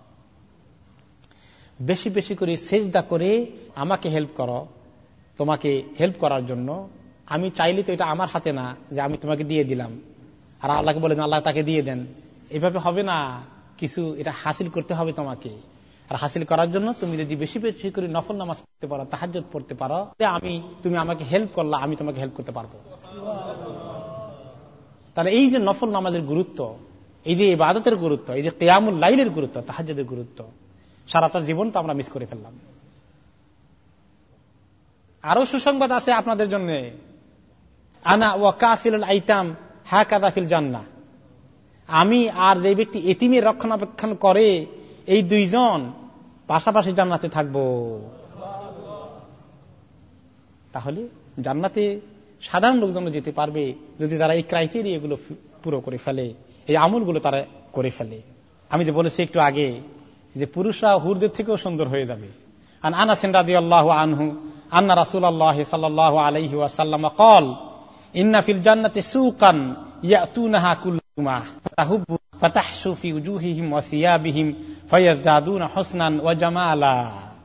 বেশি বেশি করে সিজদা করে আমাকে হেল্প করো, তোমাকে হেল্প করার জন্য। আমি চাইলে তো এটা আমার হাতে না যে আমি তোমাকে দিয়ে দিলাম আর আল্লাহকে বলেন আল্লাহ তাকে দিয়ে দেন, এভাবে হবে না। কিছু এটা হাসিল করতে হবে তোমাকে, আর হাসিল করার জন্য তুমি যদি বেশি বেশি করে নফল নামাজ পড়তে পারো, তাহাজ্জুদ পড়তে পারো, আমি তুমি আমাকে হেল্প করলা, আমি তোমাকে হেল্প করতে পারবো। তাহলে এই যে নফল নামাজের গুরুত্ব, এই যে ইবাদতের গুরুত্ব, এই যে কিয়ামুল লাইলের গুরুত্ব, তাহাজ্জুদের গুরুত্ব, সারাটা জীবন তো আমরা মিস করে ফেললাম। আরো সুসংবাদ আছে আপনাদের জন্য, আনা ওয়া কাফিলুল আইতাম হাকাযা ফিল জান্নাহ, আমি আর যে ব্যক্তি এতিমের রক্ষণাবেক্ষণ করে, এই দুইজন পাশাপাশি জান্নাতে থাকবো। তাহলে জান্নাতে সাধারণ লোকজন যেতে পারবে যদি তারা এই ক্রাইটেরিয়া গুলো পুরো করে ফেলে, এই আমলগুলো তারা করে ফেলে। আমি যে বলেছি একটু আগে যে পুরুষরা হুরদের থেকেও সুন্দর হয়ে যাবে। আন আনাস রাদিয়াল্লাহু আনহু আন্না রাসূলুল্লাহ সাল্লাল্লাহু আলাইহি ওয়াসাল্লাম قال ইন্না ফিল জান্নাতি সুকান ইয়াতুনাহা কুল্লুমা ফাতাহুব্বু ফাতাহসু ফি উজুহিহিম ওয়া সিয়াবিহিম ফায়াজদাদুনা হুসনান ওয়া জামালা।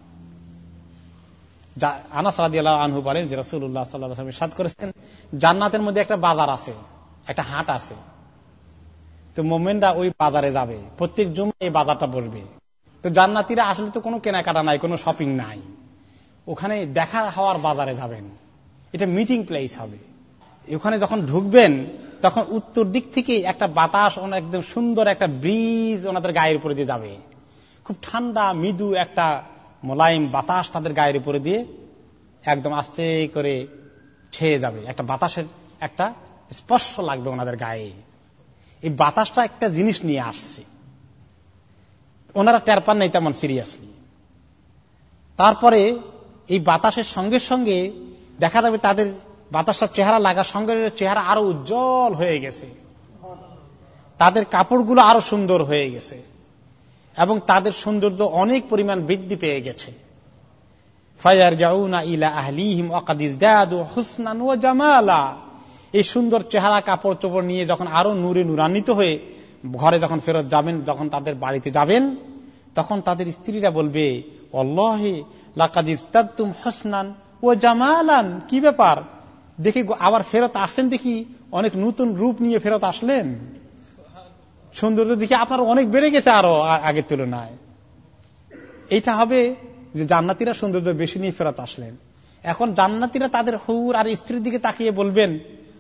আনাস রাদিয়াল্লাহু আনহু বলেন যে রাসূলুল্লাহ সাল্লাল্লাহু আলাইহি ওয়াসাল্লাম ইরশাদ করেছেন, জান্নাতের মধ্যে একটা বাজার আছে, একটা হাট আছে। তো মুমিনরা ওই বাজারে যাবে, প্রত্যেক জুমায় এই বাজারটা বসবে। তো জান্নাতীরা আসলে তো কোনো কেনাকাটা নাই, কোনো শপিং নাই, ওখানে দেখা হওয়ার বাজারে যাবেন। এটা মিটিং প্লেস হবে। ওখানে যখন ঢুকবেন তখন উত্তর দিক থেকে একটা বাতাস, একদম সুন্দর একটা ব্রিজ ওনাদের গায়ের উপরে দিয়ে যাবে। খুব ঠান্ডা মৃদু একটা মোলায়েম বাতাস তাদের গায়ের উপরে দিয়ে একদম আস্তে করে ছেয়ে যাবে। একটা বাতাসের একটা স্পর্শ লাগবে ওনাদের গায়ে। এই বাতাসটা একটা জিনিস নিয়ে আসছে, ওনারা টের পান নাই তেমন সিরিয়াসলি। তারপরে এই বাতাসের সঙ্গে সঙ্গে দেখা যাবে তাদের বাতাসের চেহারা লাগার সঙ্গে চেহারা আরো উজ্জ্বল হয়ে গেছে, তাদের কাপড়গুলো আরো সুন্দর হয়ে গেছে এবং তাদের সৌন্দর্য অনেক পরিমাণ বৃদ্ধি পেয়ে গেছে। ফায়ারজাউনা ইলা আহলিহিম ওয়াকাদ ইজদাদু হুসনান ওয়া জামালা। এই সুন্দর চেহারা কাপড় চোপড় নিয়ে যখন আরো নূরে নূরান্বিত হয়ে ঘরে যখন ফেরত যাবেন, যখন তাদের বাড়িতে যাবেন, তখন তাদের স্ত্রীরা বলবে, আল্লাহি লাকাদ ইজদাদতুম হুসনান ওয়া জামালান। কি ব্যাপার, দেখি আবার ফেরত আসছেন, দেখি অনেক নতুন রূপ নিয়ে ফেরত আসলেন, সৌন্দর্য দেখি আপনার অনেক বেড়ে গেছে আরো আগের তুলনায়। এইটা হবে যে জান্নাতীরা সৌন্দর্য বেশি নিয়ে ফেরত আসলেন। এখন জান্নাতীরা তাদের হুর আর স্ত্রীর দিকে তাকিয়ে বলবেন,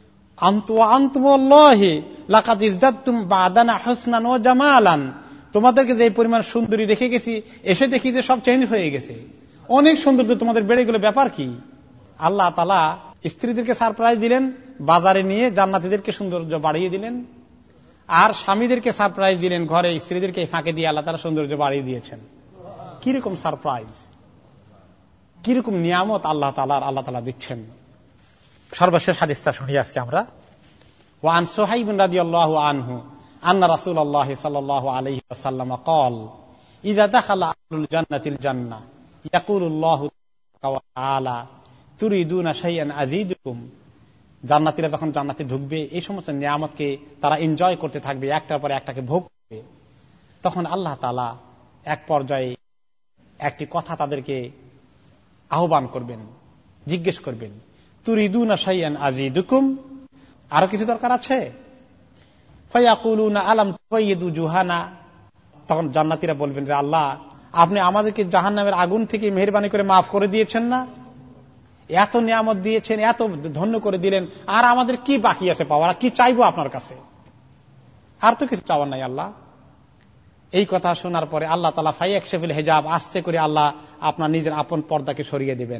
তোমাদেরকে যে পরিমাণ সুন্দরী রেখে গেছি, এসে দেখি যে সব চেঞ্জ হয়ে গেছে, অনেক সৌন্দর্য তোমাদের বেড়ে গেল, ব্যাপার কি? আল্লাহ তাআলা স্ত্রীদেরকে সারপ্রাইজ দিলেন, বাজারে নিয়ে জান্নাতীদেরকে সৌন্দর্য বাড়িয়ে দিলেন, আর স্বামীদেরকে সারপ্রাইজ দিলেন, ঘরে স্ত্রীদেরকে ফাঁকে দিয়ে আল্লাহ তাআলা সৌন্দর্য বাড়িয়ে দিয়েছেন। কিরকম সারপ্রাইজ, কিরকম নিয়ামত আল্লাহ তাআলার আল্লাহ তাআলা দিচ্ছেন। সর্বশেষ হাদিসটা শুনি আজকে আমরা। ওয়ান সুহাইব রাদিয়াল্লাহু আনহু আন্না রাসূলুল্লাহ সাল্লাল্লাহু আলাইহি ওয়াসাল্লাম قال اذا دخل اهل الجنه الجنه يقول الله تعالى تريدون شيئا ازيدكم। জান্নাতীরা যখন জান্নাতে ঢুকবে, এই সমস্ত নিয়ামতকে তারা এনজয় করতে থাকবে, একটার পর একটাকে ভোগ করবে, তখন আল্লাহ তাআলা এক পর্যায়ে একটি কথা তাদেরকে আহ্বান করবেন, জিজ্ঞেস করবেন, তুরিদুনা শাইআন আযীদুকুম, আরো কিছু দরকার আছে? ফায়াকুলুনা আলাম তুবাইয়িদু জুহানা। তখন জান্নাতীরা বলবেন যে আল্লাহ, আপনি আমাদেরকে জাহান্নামের আগুন থেকে মেহেরবানি করে মাফ করে দিয়েছেন না, এত নিয়ামত দিয়েছেন, এত ধন্য করে দিলেন, আর আমাদের কি বাকি আছে পাওয়ার? কি চাইবো আপনার কাছে? আর তো কিছু চাওয়ার নাই আল্লাহ। এই কথা শোনার পরে আল্লাহ তাআলা ফায়াকশিফুল হিজাব, আস্তে করে আল্লাহ আপনার নিজের আপন পর্দাকে সরিয়ে দিবেন।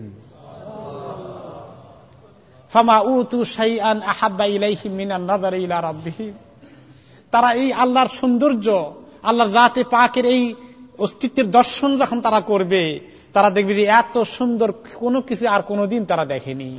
ফামা উতু শাইআন আহাব্বা ইলাইহিম মিনান নাযারি ইলা রাব্বিহিম। তারা এই আল্লাহর সৌন্দর্য, আল্লাহর জাতে পাকের এই অস্তিত্বের দর্শন যখন তারা করবে, তারা দেখবে যে এত সুন্দর কোনো কিছু আর কোনোদিন তারা দেখেনি।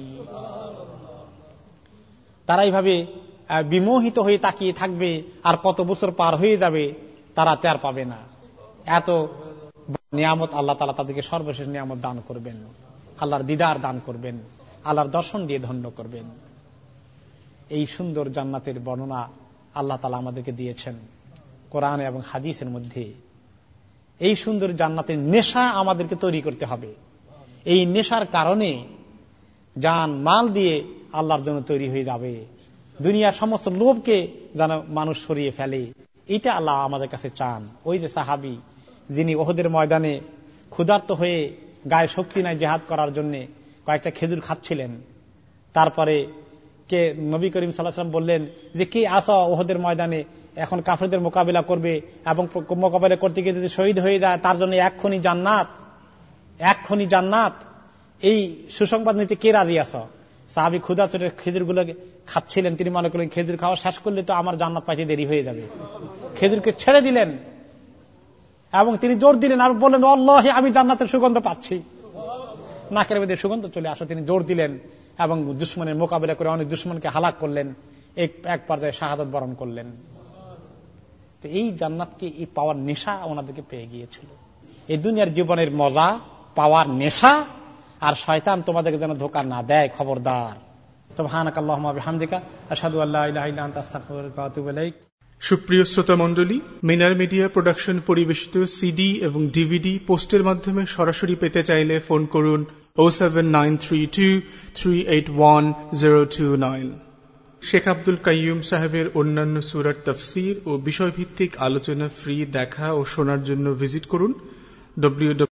তারা এইভাবে বিমোহিত হয়ে তাকিয়ে থাকবে, আর কত বছর পার হয়ে যাবে তারা টের পাবে না। এত নিয়ামত আল্লাহ তাআলা তাদেরকে সর্বশেষ নিয়ামত দান করবেন, আল্লাহর দিদার দান করবেন, আল্লাহর দর্শন দিয়ে ধন্য করবেন। এই সুন্দর জান্নাতের বর্ণনা আল্লাহ তাআলা আমাদেরকে দিয়েছেন কোরআন এবং হাদিসের মধ্যে। এই সুন্দর জান্নাতের নেশা আমাদেরকে তৈরি করতে হবে। এই নেশার কারণে জান মাল দিয়ে আল্লাহর জন্য তৈরি হয়ে যাবে, দুনিয়ার সমস্ত লোভকে যেন মানুষ সরিয়ে ফেলে, এটা আল্লাহ আমাদের কাছে চান। ওই যে সাহাবী যিনি ওহদের ময়দানে ক্ষুধার্ত হয়ে গায়ে শক্তি নাই জিহাদ করার জন্য কয়েকটা খেজুর খাচ্ছিলেন, তারপরে কে নবী করিম সাল্লাল্লাহু আলাইহি ওয়াসাল্লাম বললেন যে কে আসা ওহদের ময়দানে এখন কাফেরদের মোকাবিলা করবে এবং মোকাবিলা করতে গিয়ে যদি শহীদ হয়ে যায় তার জন্য এক্ষুনি জান্নাত, এক্ষুনি জান্নাত, এই সুসংবাদ নিতে কে রাজি আসো? সাহাবী ক্ষুধা চোটে খেজুরগুলো খাচ্ছিলেন, তিনি মনে করলেন খেজুর খাওয়া শেষ করলে তো আমার জান্নাত পাইতে দেরি হয়ে যাবে, খেজুরকে ছেড়ে দিলেন এবং তিনি জোর দিলেন আর বললেন, আল্লাহি আমি জান্নাতের সুগন্ধ পাচ্ছি, নাকের মধ্যে সুগন্ধ চলে আসো। তিনি জোর দিলেন এবং দুশমনের মোকাবিলা করে অনেক দুশমনকে হালাক করলেন, এক পর্যায়ে শাহাদাত বরণ করলেন। তো এই জান্নাতকে এই পাওয়ার নেশা ওনাদেরকে পেয়ে গিয়েছিল। এই দুনিয়ার জীবনের মজা পাওয়ার নেশা, আর শয়তান তোমাদেরকে যেন ধোঁকা না দেয়, খবরদার। সুবহানাকাল্লাহুম্মা ওয়া বিহামদিকা আশহাদু আল্লা ইলাহা ইল্লা আনতা আস্তাগফিরুকা ওয়া আতুবু ইলাইক। সুপ্রিয় শ্রোতা মণ্ডলী, মিনার মিডিয়া প্রোডাকশন পরিবেশিত সিডি এবং ডিভিডি পোস্টের মাধ্যমে সরাসরি পেতে চাইলে ফোন করুন o seven nine three two three eight one zero two nine. Sheikh Abdul Kaiyum সাহেবের অন্যান্য সূরার তাফসীর ও বিষয়ভিত্তিক আলোচনা ফ্রি দেখা ও শোনার জন্য ভিজিট করুন ডব্লিউ